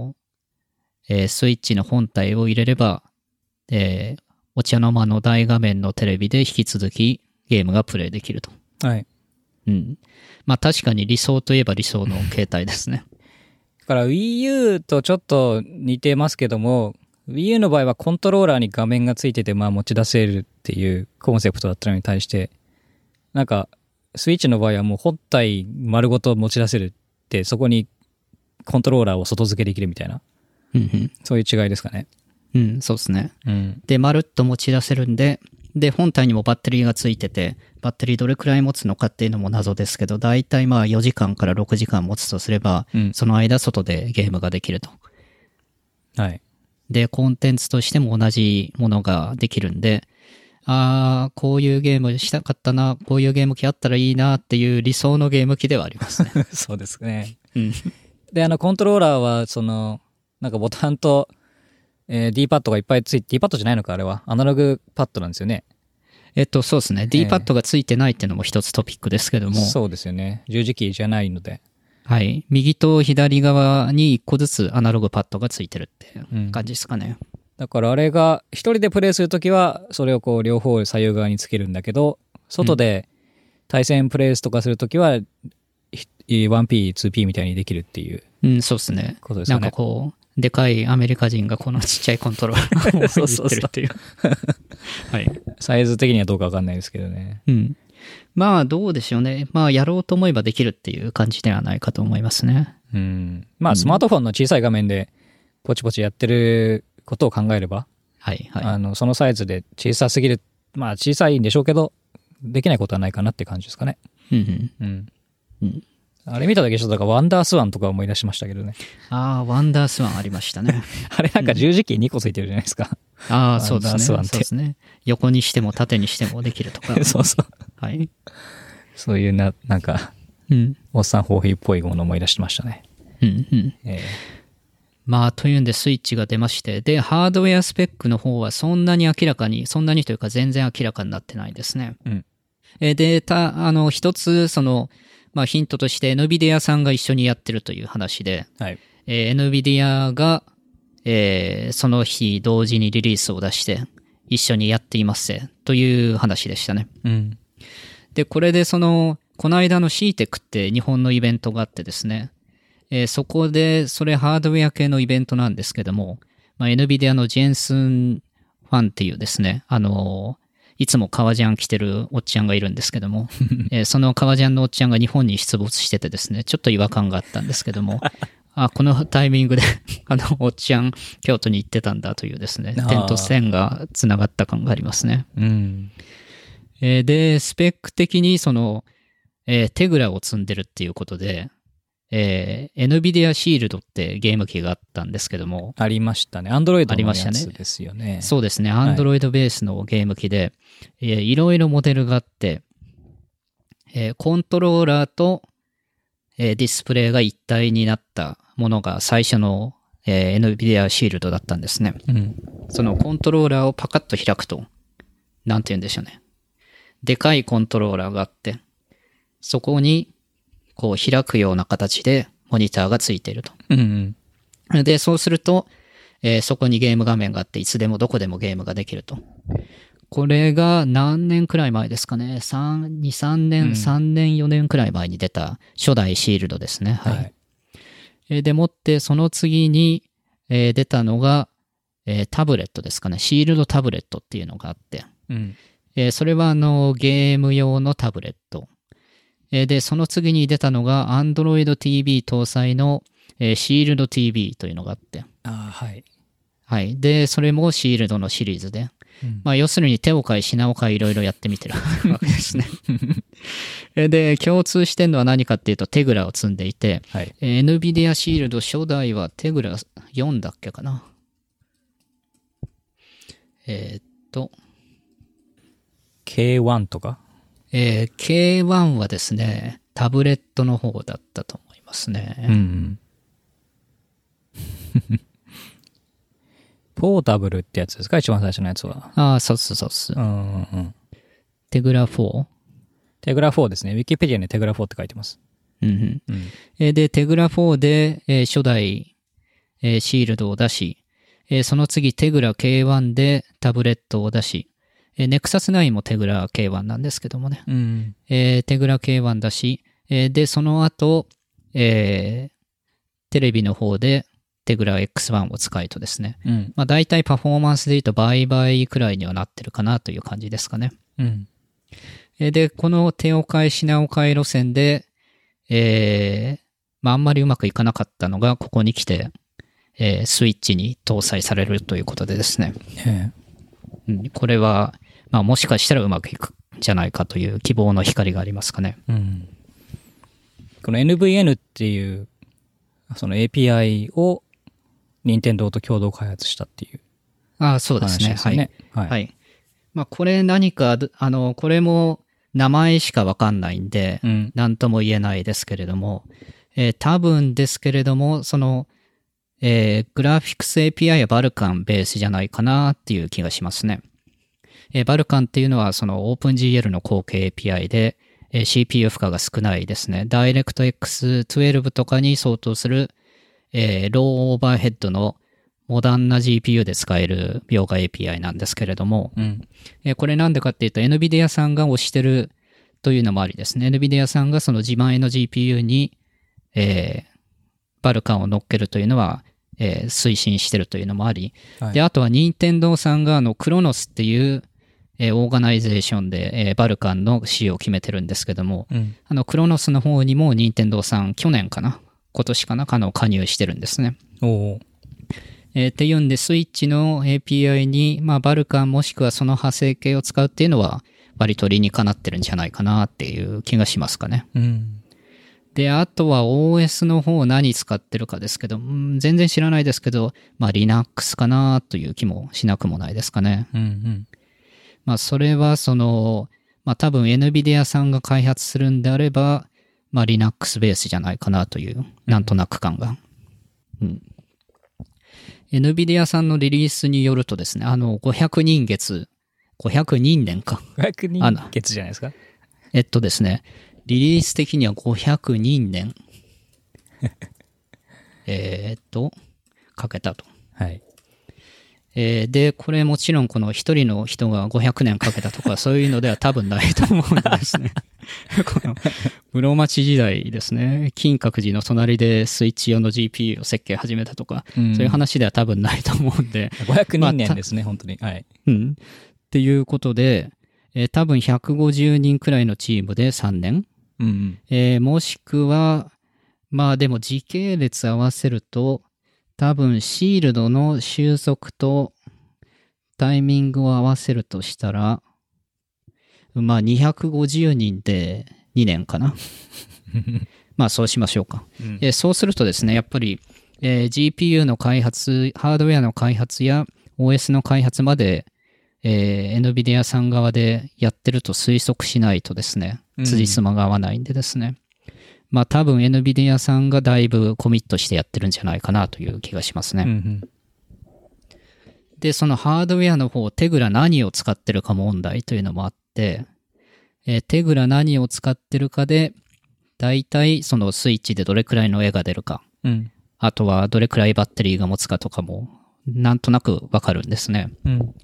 ッチの本体を入れれば、お茶の間の大画面のテレビで引き続きゲームがプレイできると。 はい。 まあ確かに理想といえば理想の形態ですね。 だから Wii U とちょっと似てますけども、Wii U の場合はコントローラーに画面がついてて、まあ持ち出せるっていうコンセプトだったのに対して、なんかスイッチの場合はもう本体丸ごと持ち出せるって、そこにコントローラーを外付けできるみたいな、そういう違いですかね。 そうですね。で、まるっと持ち出せるんで、本体にもバッテリーがついてて、バッテリーどれくらい持つのかっていうのも謎ですけど、だいたいまあ4時間から6時間持つとすれば、その間外でゲームができると。 はい。 で、コンテンツとしても同じものができるんで、こういうゲームしたかったな、こういうゲーム機あったらいいなっていう理想のゲーム機ではありますね。 そうですね。で、コントローラーは、なんかボタンと、 D パッドがいっぱいD パッドじゃないのか、あれは。アナログパッドなんですよね。 そうですね。D パッドがついてないっていうのも一つトピックですけども。 そうですよね。十字キーじゃないので。 はい。右と左側に一個ずつアナログパッドがついてるっていう感じですかね。 だからあれが、一人でプレイするときは、それをこう両方左右側につけるんだけど、外で対戦プレイスとかするときは、1P、2P みたいにできるっていう。 そうですね。 ことですよね。 なんかこう、でかいアメリカ人がこのちっちゃいコントローラーを握ってるっていう。はい。 サイズ的にはどうかわかんないですけどね。 まあどうでしょうね。まあやろうと思えばできるっていう感じではないかと思いますね。 まあスマートフォンの小さい画面でポチポチやってることを考えれば、 はいはい。 そのサイズで小さすぎる、まあ小さいんでしょうけど、できないことはないかなって感じですかね。あれ見ただけちょっとワンダースワンとか思い出しましたけどね。 ああ、ワンダースワンありましたね。 あれなんか十字キー2個ついてるじゃないですか。 ああ、そうですね。 ワンダースワンってそうですね。横にしても縦にしてもできるとか。 そうそう。 はい。 そういうなんか、おっさん放棄っぽいものを思い出しましたね。 まあ、というんでスイッチが出まして、で、ハードウェアスペックの方はそんなにというか全然明らかになってないですね。で、一つ、まあ、ヒントとして NVIDIA さんが一緒にやってるという話で、NVIDIA が、その日同時にリリースを出して一緒にやっていますという話でしたね。で、これでこの間の CTEC って日本のイベントがあってですね、そこで、それハードウェア系のイベントなんですけども、まあ、NVIDIA のジェンスンファンっていうですね、いつも革ジャン着てるおっちゃんがいるんですけども、その革ジャンのおっちゃんが日本に出没しててですね、ちょっと違和感があったんですけども、このタイミングでおっちゃん、京都に行ってたんだというですね、点と線が繋がった感がありますね。で、スペック的にテグラを積んでるっていうことで、NVIDIA シールドってゲーム機があったんですけども。 ありましたね。Android のやつですよね。 そうですね。Android ベースのゲーム機で、いろいろモデルがあって、コントローラーと、ディスプレイが一体になったものが最初の、NVIDIA シールドだったんですね。そのコントローラーをパカッと開くと、なんて言うんでしょうね。でかいコントローラーがあって、そこに、こう開くような形でモニターがついていると。で、そうすると、そこにゲーム画面があって、いつでもどこでもゲームができると。これが何年くらい前ですかね。3年、4年くらい前に出た初代シールドですね。はい。でもって、その次に、出たのが、タブレットですかね。シールドタブレットっていうのがあって、それはゲーム用のタブレット。で、その次に出たのが Android TV 搭載の、シールド TV というのがあって。はい。で、それもシールドのシリーズで。まあ、要するに手を変え品を変えいろいろやってみてるわけですね。で、共通してるのは何かっていうとテグラを積んでいて、NVIDIA シールド初代はテグラ4だっけかな。 K1 とか K1 はですね、タブレットの方だったと思いますね。 ポータブルってやつですか、一番最初のやつは。 そうそう。テグラ 4？ テグラ4ですね。ウィキペディアにテグラ4って書いてます。 で、テグラ4で、初代、シールドを出し、その次テグラ K1 でタブレットを出し、ネクサス9もテグラ K1 なんですけどもね。テグラ K1 だし、で、その後、テレビの方でテグラ X1 を使いとですね。まあ大体パフォーマンスで言うと倍々くらいにはなってるかなという感じですかね。で、この手を変え品を変え路線で、まああんまりうまくいかなかったのがここに来て、スイッチに搭載されるということでですね。これは、まあもしかしたらうまくいくんじゃないかという希望の光がありますかね。 この NVN っていうその API を任天堂と共同開発したっていう話ですね。 そうですね。はい。まあこれ何か、これも名前しかわかんないんで、何とも言えないですけれども、多分ですけれども、 グラフィックス API はバルカンベースじゃないかなっていう気がしますね。バルカンっていうのはその OpenGL の後継 API で、CPU 負荷が少ないですね。DirectX 12とかに相当する、ローオーバーヘッドのモダンな GPU で使える描画 API なんですけれども、これなんでかっていうと NVIDIA さんが推してるというのもありですね。NVIDIA さんがその自前の GPU に、バルカンを乗っけるというのは、推進してるというのもあり、 はい、 であとは任天堂さんがクロノスっていう、オーガナイゼーションで、バルカンの使用を決めてるんですけども、クロノスの方にも任天堂さん去年かな今年かな加入してるんですね。っていうんでスイッチの API に、バルカンもしくはその派生系を使うっていうのは割と理にかなってるんじゃないかなっていう気がしますかね。で、あとは OS の方何使ってるかですけど、全然知らないですけど、Linux かなという気もしなくもないですかね。それはその、多分 NVIDIA さんが開発するんであれば、Linux ベースじゃないかなという、なんとなく感が。NVIDIA さんのリリースによるとですね、500人月、500人年か。 500人月じゃないですか。 ですね、リリース的には500人年。かけたと。 はい。 で、これもちろんこの一人の人が500年かけたとかそういうのでは多分ないと思うんですね。この室町時代ですね。金閣寺の隣でスイッチ用の GPU を設計始めたとか、そういう話では多分ないと思うんで。 500人年ですね、本当に。はい。 っていうことで、多分150人くらいのチームで3年。もしくは、でも時系列合わせると、多分シールドの収束とタイミングを合わせるとしたら、250人で2年かな。そうしましょうか。そうするとですね、やっぱり、GPU の開発、ハードウェアの開発や OS の開発まで、NVIDIA さん側でやってると推測しないとですね、辻褄が合わないんでですね。多分 NVIDIA さんがだいぶコミットしてやってるんじゃないかなという気がしますね。で、そのハードウェアの方、テグラ何を使ってるか問題というのもあって、テグラ何を使ってるかで、だいたいそのスイッチでどれくらいの絵が出るか、あとはどれくらいバッテリーが持つかとかも、なんとなくわかるんですね。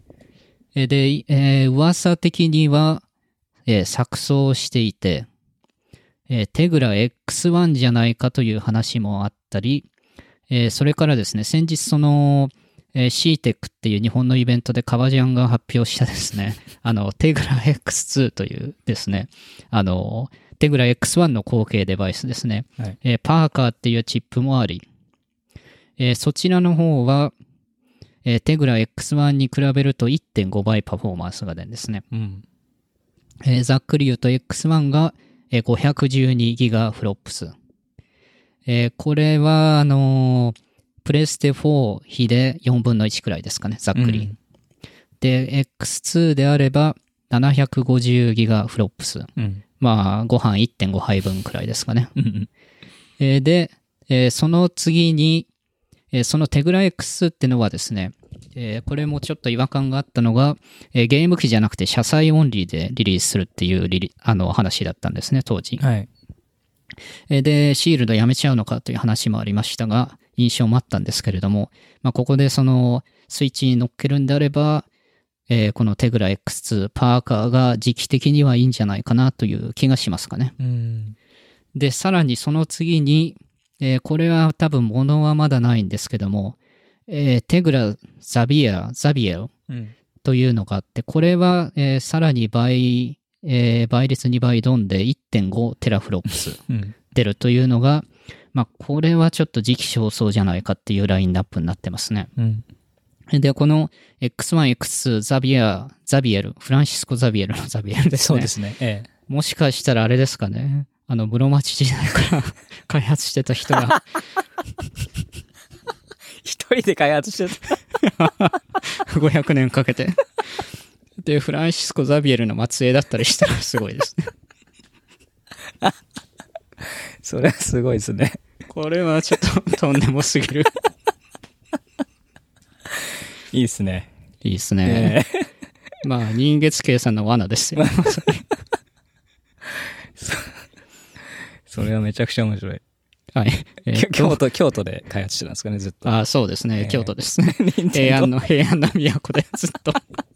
で、噂的には、錯綜していて、テグラ X1 じゃないかという話もあったり、それからですね、先日その、CTEC っていう日本のイベントでカバジャンが発表したですね、テグラ X2 というですね、テグラ X1 の後継デバイスですね、パーカーっていうチップもあり、そちらの方は、テグラ X1 に比べると 1.5 倍パフォーマンスが出るんですね。ざっくり言うと X1 が512ギガフロップス。これは、プレステ4比で4分の1くらいですかね、ざっくり。で、X2 であれば750ギガフロップス。ご飯 1.5 杯分くらいですかね。で、その次に、そのテグラ X ってのはですね、これもちょっと違和感があったのが、ゲーム機じゃなくて車載オンリーでリリースするっていう話だったんですね、当時。で、シールドやめちゃうのかという話もありましたが、印象もあったんですけれども、ここでそのスイッチに乗っけるんであれば、このテグラ X2 パーカーが時期的にはいいんじゃないかなという気がしますかね。で、さらにその次に、これは多分物はまだないんですけども、テグラザビエルというのがあって、これは、さらに倍率2倍ドンで 1.5 テラフロップス出るというのが、これはちょっと時期尚早じゃないかっていうラインナップになってますね。で、この X1、X2、ザビエル、フランシスコ・ザビエルのザビエルですね。 そうですね。 もしかしたらあれですかね。室町時代から開発してた人が一人で開発してた 500年かけてでフランシスコ・ザビエルの末裔だったりしたらすごいですね。 それはすごいですね。 これはちょっととんでもすぎるいいっすね。 いいですね。まあ、人月計算の罠ですよ。 それはめちゃくちゃ面白い。 はい。 京都で開発してたんですかね、ずっと。 あ、そうですね。京都ですね。平安の都でずっと。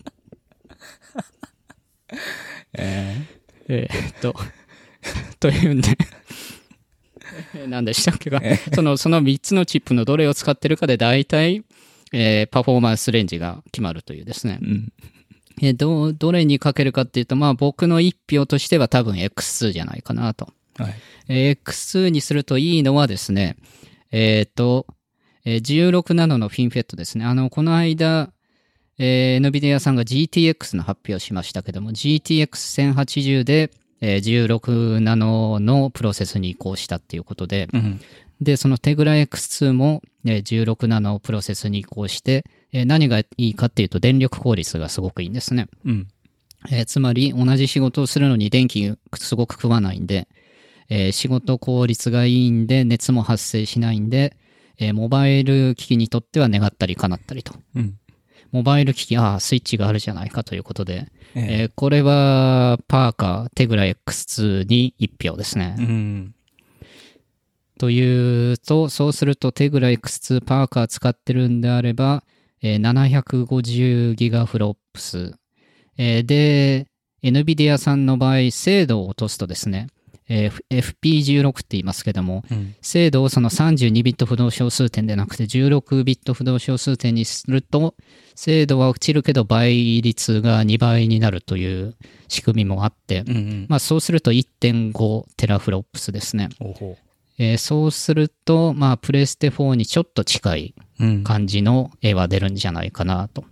というんで、何でしたっけか。その3つのチップのどれを使ってるかで大体、パフォーマンスレンジが決まるというですね。どれにかけるかっていうと、まあ僕の1票としては多分 X2 じゃないかなと。 はい。 X2 にするといいのはですね、16ナノのフィンフェットですね。この間、NVIDIA さんが GTX の発表しましたけども、GTX1080 で、16ナノのプロセスに移行したっていうことで、で、そのテグラ X2 も、16ナノプロセスに移行して、何がいいかっていうと電力効率がすごくいいんですね。つまり同じ仕事をするのに電気すごく食わないんで、仕事効率がいいんで熱も発生しないんで、モバイル機器にとっては願ったり叶ったりと。モバイル機器、スイッチがあるじゃないかということで、これはパーカーテグラ X2 に1票ですね。というと、そうするとテグラ X2 パーカー使ってるんであれば、750ギガフロップス。で、NVIDIA さんの場合、精度を落とすとですね、FP16 って言いますけども、精度をその32ビット不動小数点でなくて16ビット不動小数点にすると、精度は落ちるけど倍率が2倍になるという仕組みもあって、まあそうすると 1.5 テラフロップスですね。そうすると、まあプレステ4にちょっと近い感じの絵は出るんじゃないかなと。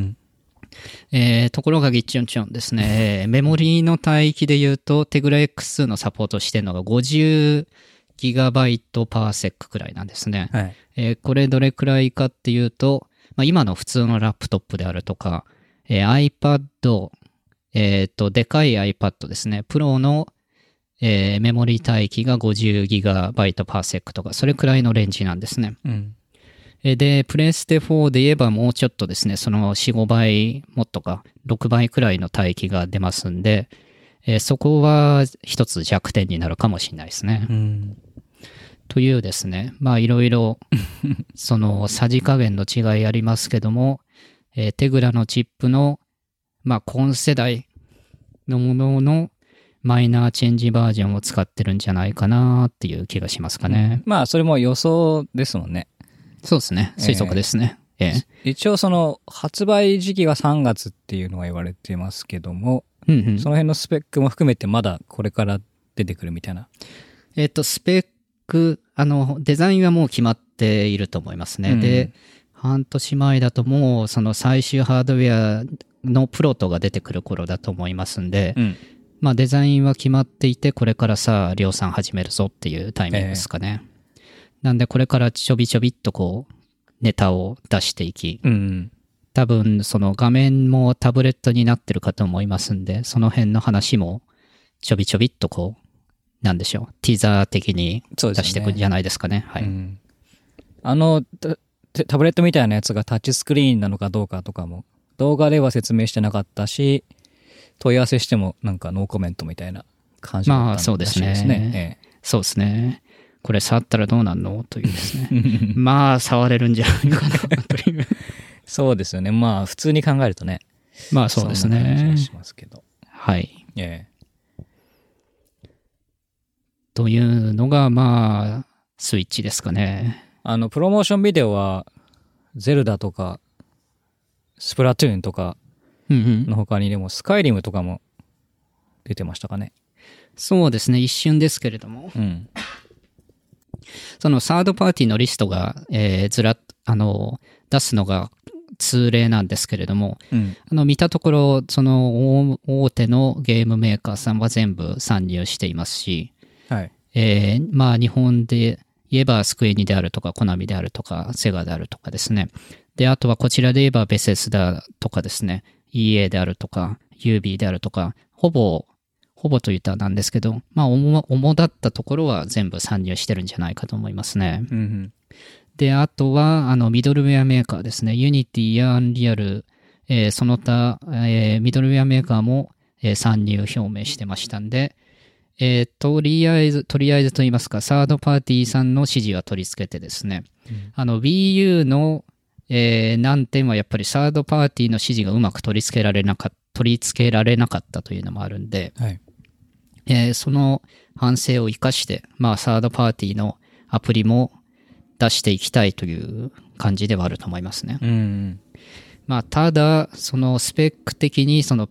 ところがギッチョンチョンですね。メモリーの帯域で言うと、テグラ X2 のサポートしてるのが50ギガバイトパーセックくらいなんですね。これどれくらいかっていうと、まあ、今の普通のラップトップであるとか、iPad、でかい iPad ですね。プロの、メモリー帯域が50ギガバイトパーセックとか、それくらいのレンジなんですね。で、プレステ4で言えばもうちょっとですね、その4、5倍もっとか、6倍くらいの帯域が出ますんで、そこは一つ弱点になるかもしれないですね。というですね、まあいろいろ、そのさじ加減の違いありますけども、テグラのチップの、まあ今世代のもののマイナーチェンジバージョンを使ってるんじゃないかなっていう気がしますかね。 まあそれも予想ですもんね。 そうですね。推測ですね。 一応その発売時期が3月っていうのは言われてますけども、その辺のスペックも含めてまだこれから出てくるみたいな。 スペック、デザインはもう決まっていると思いますね。で、半年前だともうその最終ハードウェアのプロトが出てくる頃だと思いますんで、まあデザインは決まっていて、これからさあ量産始めるぞっていうタイミングですかね。なんでこれからちょびちょびっとこうネタを出していき、多分その画面もタブレットになってるかと思いますんで、その辺の話もちょびちょびっとこう、なんでしょう、ティザー的に出していくんじゃないですかね。はい。 タブレットみたいなやつがタッチスクリーンなのかどうかとかも動画では説明してなかったし、問い合わせしてもなんかノーコメントみたいな感じだったらしいですね。まあそうですね。 そうですね。これ触ったらどうなんのというですね。まあ触れるんじゃないかなという。 そうですよね。まあ普通に考えるとね。 まあそうですね。 そんな感じがしますけど。 はい。というのがまあスイッチですかね。 プロモーションビデオはゼルダとかスプラトゥーンとかの他にでもスカイリムとかも出てましたかね。 そうですね。一瞬ですけれども。そのサードパーティーのリストが、ずらっ出すのが通例なんですけれども、見たところその大手のゲームメーカーさんは全部参入していますし、まあ日本で言えばスクエニであるとかコナミであるとかセガであるとかですね。であとはこちらで言えばベセスダとかですね、 EA であるとか UB であるとか、ほぼと言ったらなんですけど、まあ主だったところは全部参入してるんじゃないかと思いますね。 で、あとは、ミドルウェアメーカーですね。Unity や Unreal、その他、ミドルウェアメーカーも、参入表明してましたんで、とりあえずと言いますか、サードパーティーさんの指示は取り付けてですね、Wii U の、難点はやっぱりサードパーティーの指示がうまく取り付けられなかったというのもあるんで、 はい。 その反省を生かして、まあ、サードパーティーのアプリも出していきたいという感じではあると思いますね。 うん。 まあ、ただ、そのスペック的にその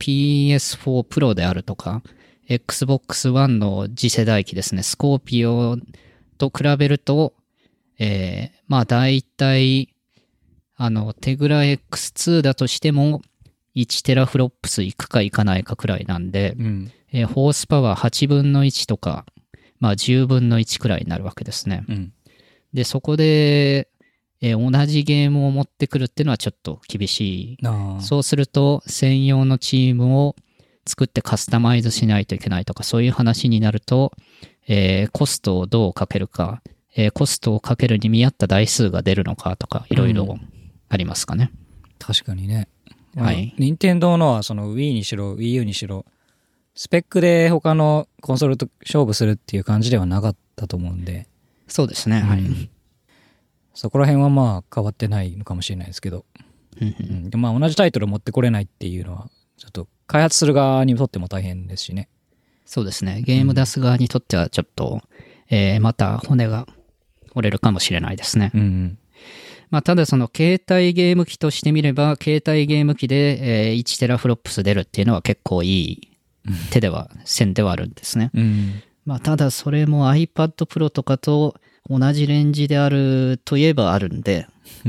PS4 Pro であるとか、Xbox One の次世代機ですね、スコーピオと比べると、まあ、だいたい、テグラ X2 だとしても、1テラフロップスいくかいかないかくらいなんで、 うん。 ホースパワー8分の1とか、まあ10分の1くらいになるわけですね。 うん。 で、そこで、同じゲームを持ってくるっていうのはちょっと厳しい。 ああ。 そうすると、専用のチームを作ってカスタマイズしないといけないとか、そういう話になると、コストをどうかけるか、コストをかけるに見合った台数が出るのかとか、いろいろありますかね。 確かにね。 はい任天堂のはその Wii にしろ Wii U にしろスペックで他のコンソールと勝負するっていう感じではなかったと思うんで、 そうですね。はい。 そこら辺はまあ変わってないのかもしれないですけど、でまあ同じタイトル持ってこれないっていうのはちょっと開発する側にとっても大変ですしね。 そうですね。ゲーム出す側にとってはちょっと、また骨が折れるかもしれないですね。まあ、ただその携帯ゲーム機としてみれば、携帯ゲーム機で、1テラフロップス出るっていうのは結構いい線ではあるんですね。まあ、ただそれも iPad Pro とかと同じレンジであるといえばあるんで、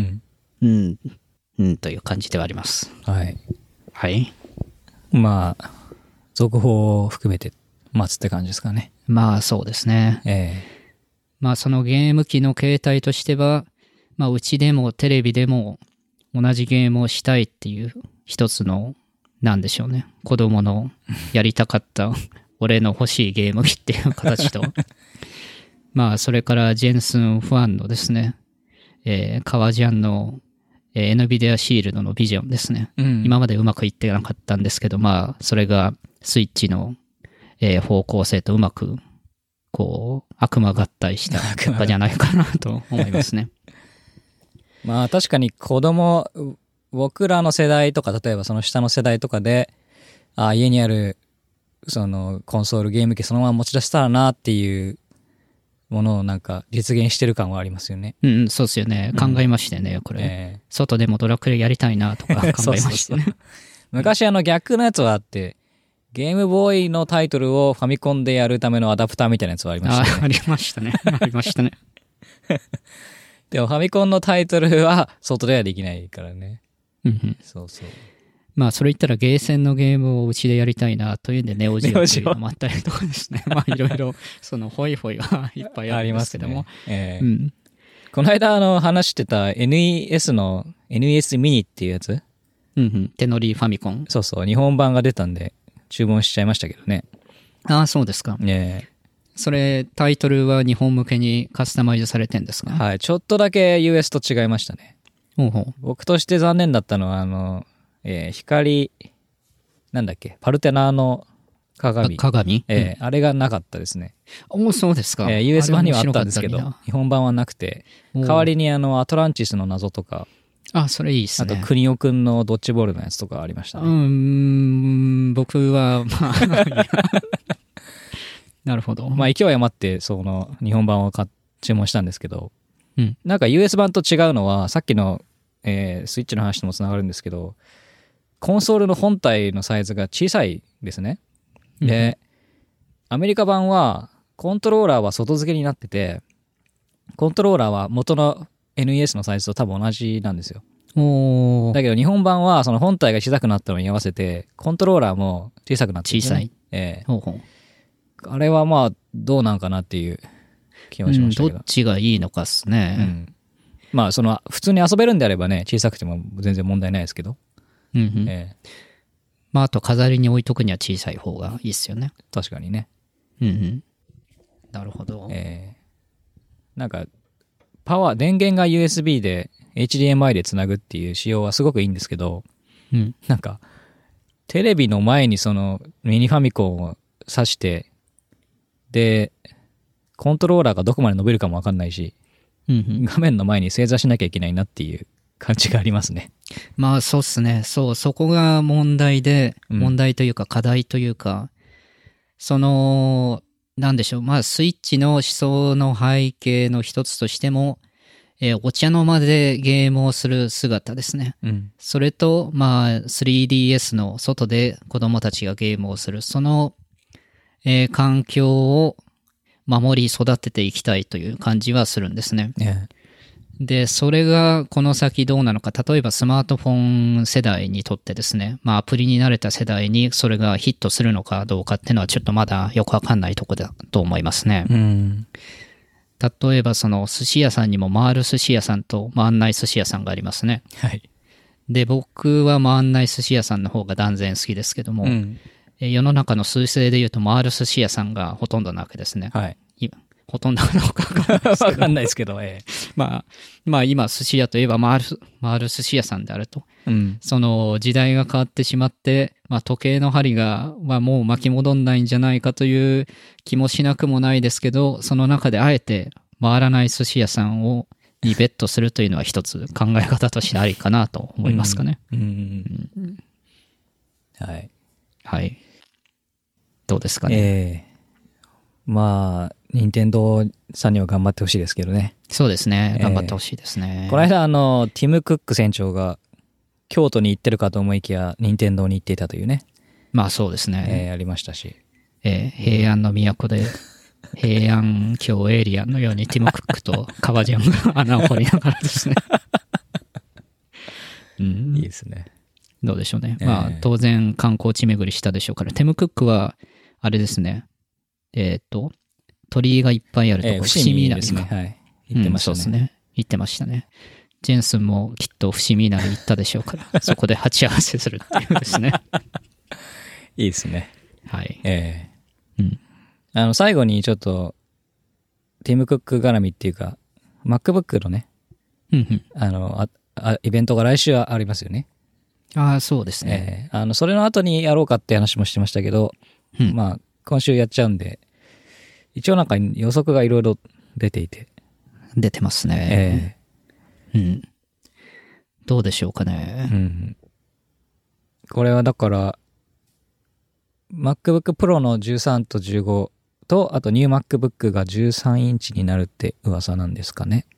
という感じではあります。 はい。 はい。 まあ、続報を含めて待つって感じですかね。 まあそうですね。まあそのゲーム機の携帯としては、まあうちでもテレビでも同じゲームをしたいっていう一つの、なんでしょうね。子供のやりたかった俺の欲しいゲーム機っていう形と、まあそれからジェンスンファンのですね、革ジャンの、NVIDIA シールドのビジョンですね。今までうまくいってなかったんですけど、まあそれがスイッチの、方向性とうまくこう悪魔合体した結果じゃないかなと思いますね。 まあ確かに僕らの世代とか、例えばその下の世代とかで、家にあるそのコンソールゲーム機そのまま持ち出したらなっていうものをなんか実現してる感はありますよね。 そうですよね。考えましてね、これ。外でもドラクエやりたいなとか考えましてね。 昔逆のやつはあって、ゲームボーイのタイトルをファミコンでやるためのアダプターみたいなやつはありましたね。 ありましたね。ありましたね。 でもファミコンのタイトルは外ではできないからね。そうそう。 まあそれ言ったらゲーセンのゲームをうちでやりたいなというんでネオジオっていうのもあったりとかですね。まあいろいろそのホイホイがいっぱいありますけども。 この間話してた NES ミニっていうやつ、 手乗りファミコン。 そうそう、日本版が出たんで注文しちゃいましたけどね。 ああ、そうですか。それタイトルは日本向けにカスタマイズされてんですか？ はい、ちょっとだけ US と違いましたね。僕として残念だったのは光なんだっけ、パルテナの鏡、あれがなかったですね。 そうですか。 US 版にはあったんですけど日本版はなくて、代わりにアトランティスの謎とか、 それいいっすね。 あと国尾くんのドッジボールのやつとかありましたね。 僕はまあなるほど。 まあ勢い余ってその日本版を注文したんですけど、なんか US 版と違うのは、さっきの、スイッチの話ともつながるんですけど、コンソールの本体のサイズが小さいですね。で、アメリカ版はコントローラーは外付けになってて、コントローラーは元の NES のサイズと多分同じなんですよ。だけど日本版はその本体が小さくなったのに合わせてコントローラーも小さくなってる、ね、 小さい。 あれはまあどうなんかなっていう気もしましたけど、 どっちがいいのかっすね。 まあその普通に遊べるんであればね、小さくても全然問題ないですけど、 まああと飾りに置いとくには小さい方がいいっすよね。 確かにね。 なるほど。 なんか電源が USB で HDMI でつなぐっていう仕様はすごくいいんですけど、なんか、テレビの前にそのミニファミコンを挿して、で、コントローラーがどこまで伸びるかもわかんないし、画面の前に正座しなきゃいけないなっていう感じがありますね。 まあそうっすね。そこが問題で、問題というか課題というか、なんでしょう。まあスイッチの思想の背景の一つとしても、お茶の間でゲームをする姿ですね。それと、まあ 3DS の外で子供たちがゲームをする。その、環境を守り育てていきたいという感じはするんですね。で、それがこの先どうなのか、例えばスマートフォン世代にとってですね、まあアプリに慣れた世代にそれがヒットするのかどうかっていうのはちょっとまだよくわかんないところだと思いますね。例えばその寿司屋さんにも回る寿司屋さんと回んない寿司屋さんがありますね。で、僕は回んない寿司屋さんの方が断然好きですけども、世の中の趨勢で言うと回る寿司屋さんがほとんどなわけですね。ほとんどなのかわかんないですけど、 まあ今寿司屋といえば回る寿司屋さんであると。その時代が変わってしまって、まあ時計の針が、もう巻き戻んないんじゃないかという気もしなくもないですけど、その中であえて回らない寿司屋さんにベットするというのは一つ考え方としてありかなと思いますかね。はい。どうですかね。 まあ、任天堂さんには頑張ってほしいですけどね。 そうですね。頑張ってほしいですね。 この間、ティム・クック船長が京都に行ってるかと思いきや、任天堂に行っていたというね。 まあそうですね。 ありましたし。 平安の都で、平安京エイリアンのようにティム・クックとカバジャンが穴を掘りながらですね。 いいですね。 どうでしょうね。まあ当然観光地巡りしたでしょうから、ティム・クックは、あれですね。鳥居がいっぱいあるところ、伏見稲荷ですね。 行ってましたね。 そうですね。行ってましたね。ジェンスンもきっと伏見稲荷行ったでしょうから、そこで鉢合わせするっていうですね。 いいですね。 はい。 最後にちょっと、ティム・クック絡みっていうか、MacBook のね、イベントが来週ありますよね。 そうですね。 それの後にやろうかって話もしてましたけど、まあ、今週やっちゃうんで、一応なんか予測がいろいろ出ていて。 出てますね。どうでしょうかね。 これはだから、MacBook Pro の13と15と、あとニュー MacBook が13インチになるって噂なんですかね。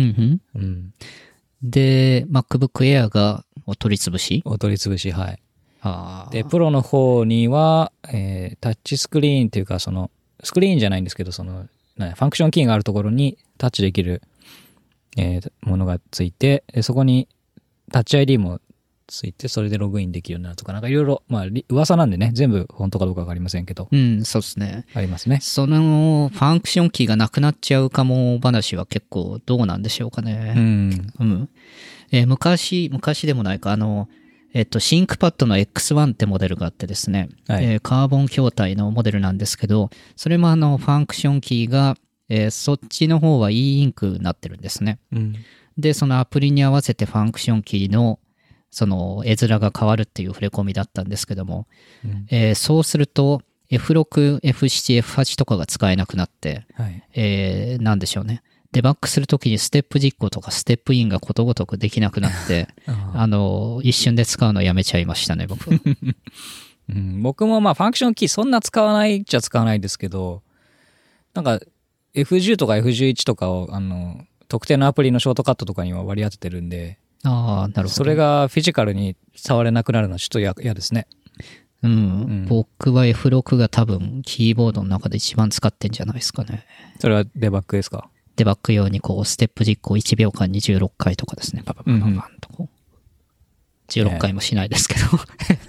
で、MacBook Air がお取り潰し、 はい。で、プロの方には、タッチスクリーンっていうか、その、スクリーンじゃないんですけど、その、ファンクションキーがあるところにタッチできる、ものがついて、そこにタッチ ID もついて、それでログインできるようになるとか、なんかいろいろ、まあ、噂なんでね、全部本当かどうかわかりませんけど。 そうですね。 ありますね。 その、ファンクションキーがなくなっちゃうかも話は結構どうなんでしょうかね。昔でもないか、シンクパッドの X1 ってモデルがあってですね、カーボン筐体のモデルなんですけど、それもファンクションキーが、そっちの方は E インクになってるんですね。で、そのアプリに合わせてファンクションキーのその絵面が変わるっていう触れ込みだったんですけども、そうすると F6、F7、F8 とかが使えなくなって、なんでしょうね。デバッグするときにステップ実行とかステップインがことごとくできなくなって、一瞬で使うのやめちゃいましたね、僕。 僕もまあファンクションキーそんな使わないっちゃ使わないですけど、なんか F10 とか F11 とかを特定のアプリのショートカットとかには割り当ててるんで、 なるほど。 それがフィジカルに触れなくなるのはちょっと嫌ですね。 僕は F6 が多分キーボードの中で一番使ってんじゃないですかね。 それはデバッグですか？ デバッグ用にこうステップ実行1秒間に16回とかですね。パパパパパンとこう。16回もしないですけど。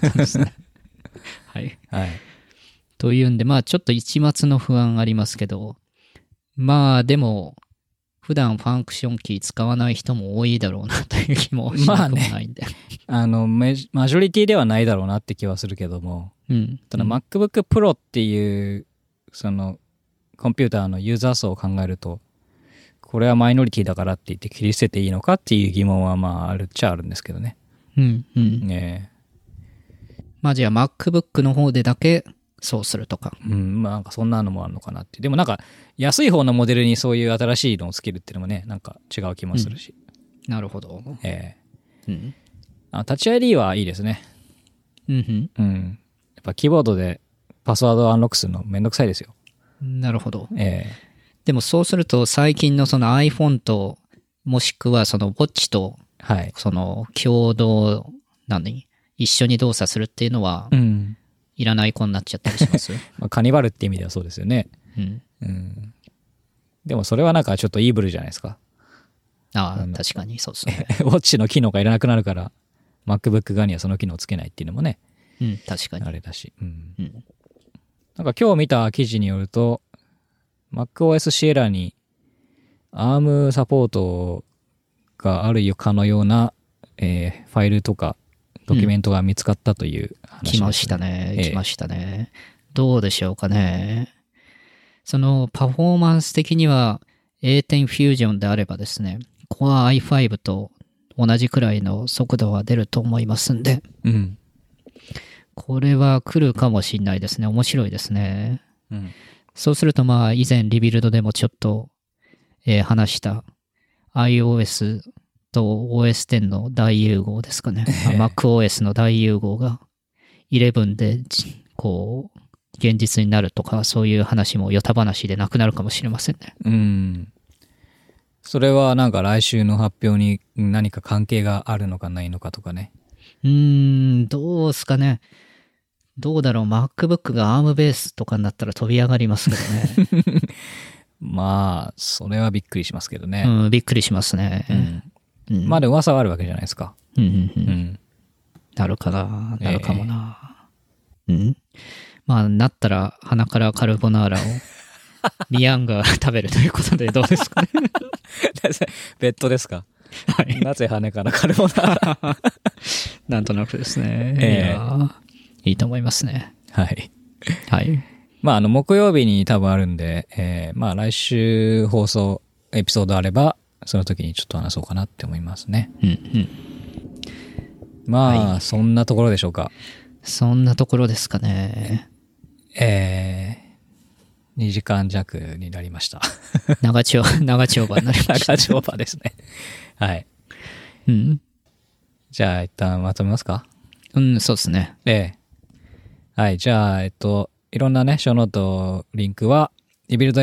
はい。というんで、まあちょっと一末の不安ありますけど、まあでも、普段ファンクションキー使わない人も多いだろうなという気もしなくもないんで。 マジョリティではないだろうなって気はするけども、ただ MacBook Pro っていう、その、コンピューターのユーザー層を考えると、 これはマイノリティだからって言って切り捨てていいのかっていう疑問はまああるっちゃあるんですけどね。 うんうん。 ねまあじゃあ MacBook の方でだけそうするとか。 まあなんかそんなのもあるのかなって。でもなんか安い方のモデルにそういう新しいのをつけるっていうのもね、なんか違う気もするし。 なるほど。うん。 タッチ ID はいいですね。 うんやっぱキーボードでパスワードをアンロックするのめんどくさいですよ。 なるほど。でもそうすると最近のその iPhone と、もしくはその Watch と、 はい。 その共同、一緒に動作するっていうのは、いらない子になっちゃったりしますまあ、カニバルって意味ではそうですよね。でもそれはなんかちょっとイーブルじゃないですか。 ああ、確かにそうですね。 ウォッチの機能がいらなくなるから、MacBook 側にはその機能をつけないっていうのもね、 確かに。 あれだし。なんか今日見た記事によると、MacOS Sierra に ARM サポートがあるかのような、ファイルとかドキュメントが見つかったという話です、 来ましたね。来ましたね。どうでしょうかね。そのパフォーマンス的には A10 Fusion であればですね、Core i5 と同じくらいの速度は出ると思いますんで、これは来るかもしれないですね。面白いですね。そうするとまあ以前リビルドでもちょっと、話した iOS と OS10 の大融合ですかね。MacOS の大融合が11でこう現実になるとか、そういう話もヨタ話でなくなるかもしれませんね。 それはなんか来週の発表に何か関係があるのかないのかとかね。 どうすかね。どうだろう。MacBook が ARM ベースとかになったら飛び上がりますけどね。 まあ、それはびっくりしますけどね。 びっくりしますね。 まあで噂はあるわけじゃないですか。 なるかな。なるかもな。まあ、なったら鼻からカルボナーラをミヤンが食べるということでどうですかね。 ベッドですか。 はい。 なぜ羽からカルボナーラなんとなくですね。いいと思いますね。 はい。 はい。 まあ、木曜日に多分あるんで、まあ、来週放送エピソードあれば、その時にちょっと話そうかなって思いますね。まあ、はい、そんなところでしょうか。 そんなところですかね。 2時間弱になりました。 長丁場になりました。 長丁場ですね。はい。じゃあ、一旦まとめますか？ そうですね。 はい、じゃあ、いろんなね、ショーノート、リンクは、リビルド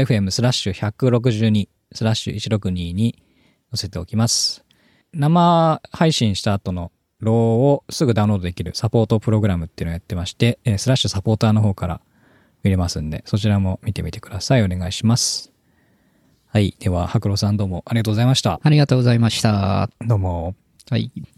FM/162/162 に載せておきます。生配信した後のローをすぐダウンロードできるサポートプログラムっていうのをやってまして、スラッシュサポーターの方から見れますんで、そちらも見てみてください。お願いします。はい。では、白露さんどうもありがとうございました。 ありがとうございました。 どうも。 はい。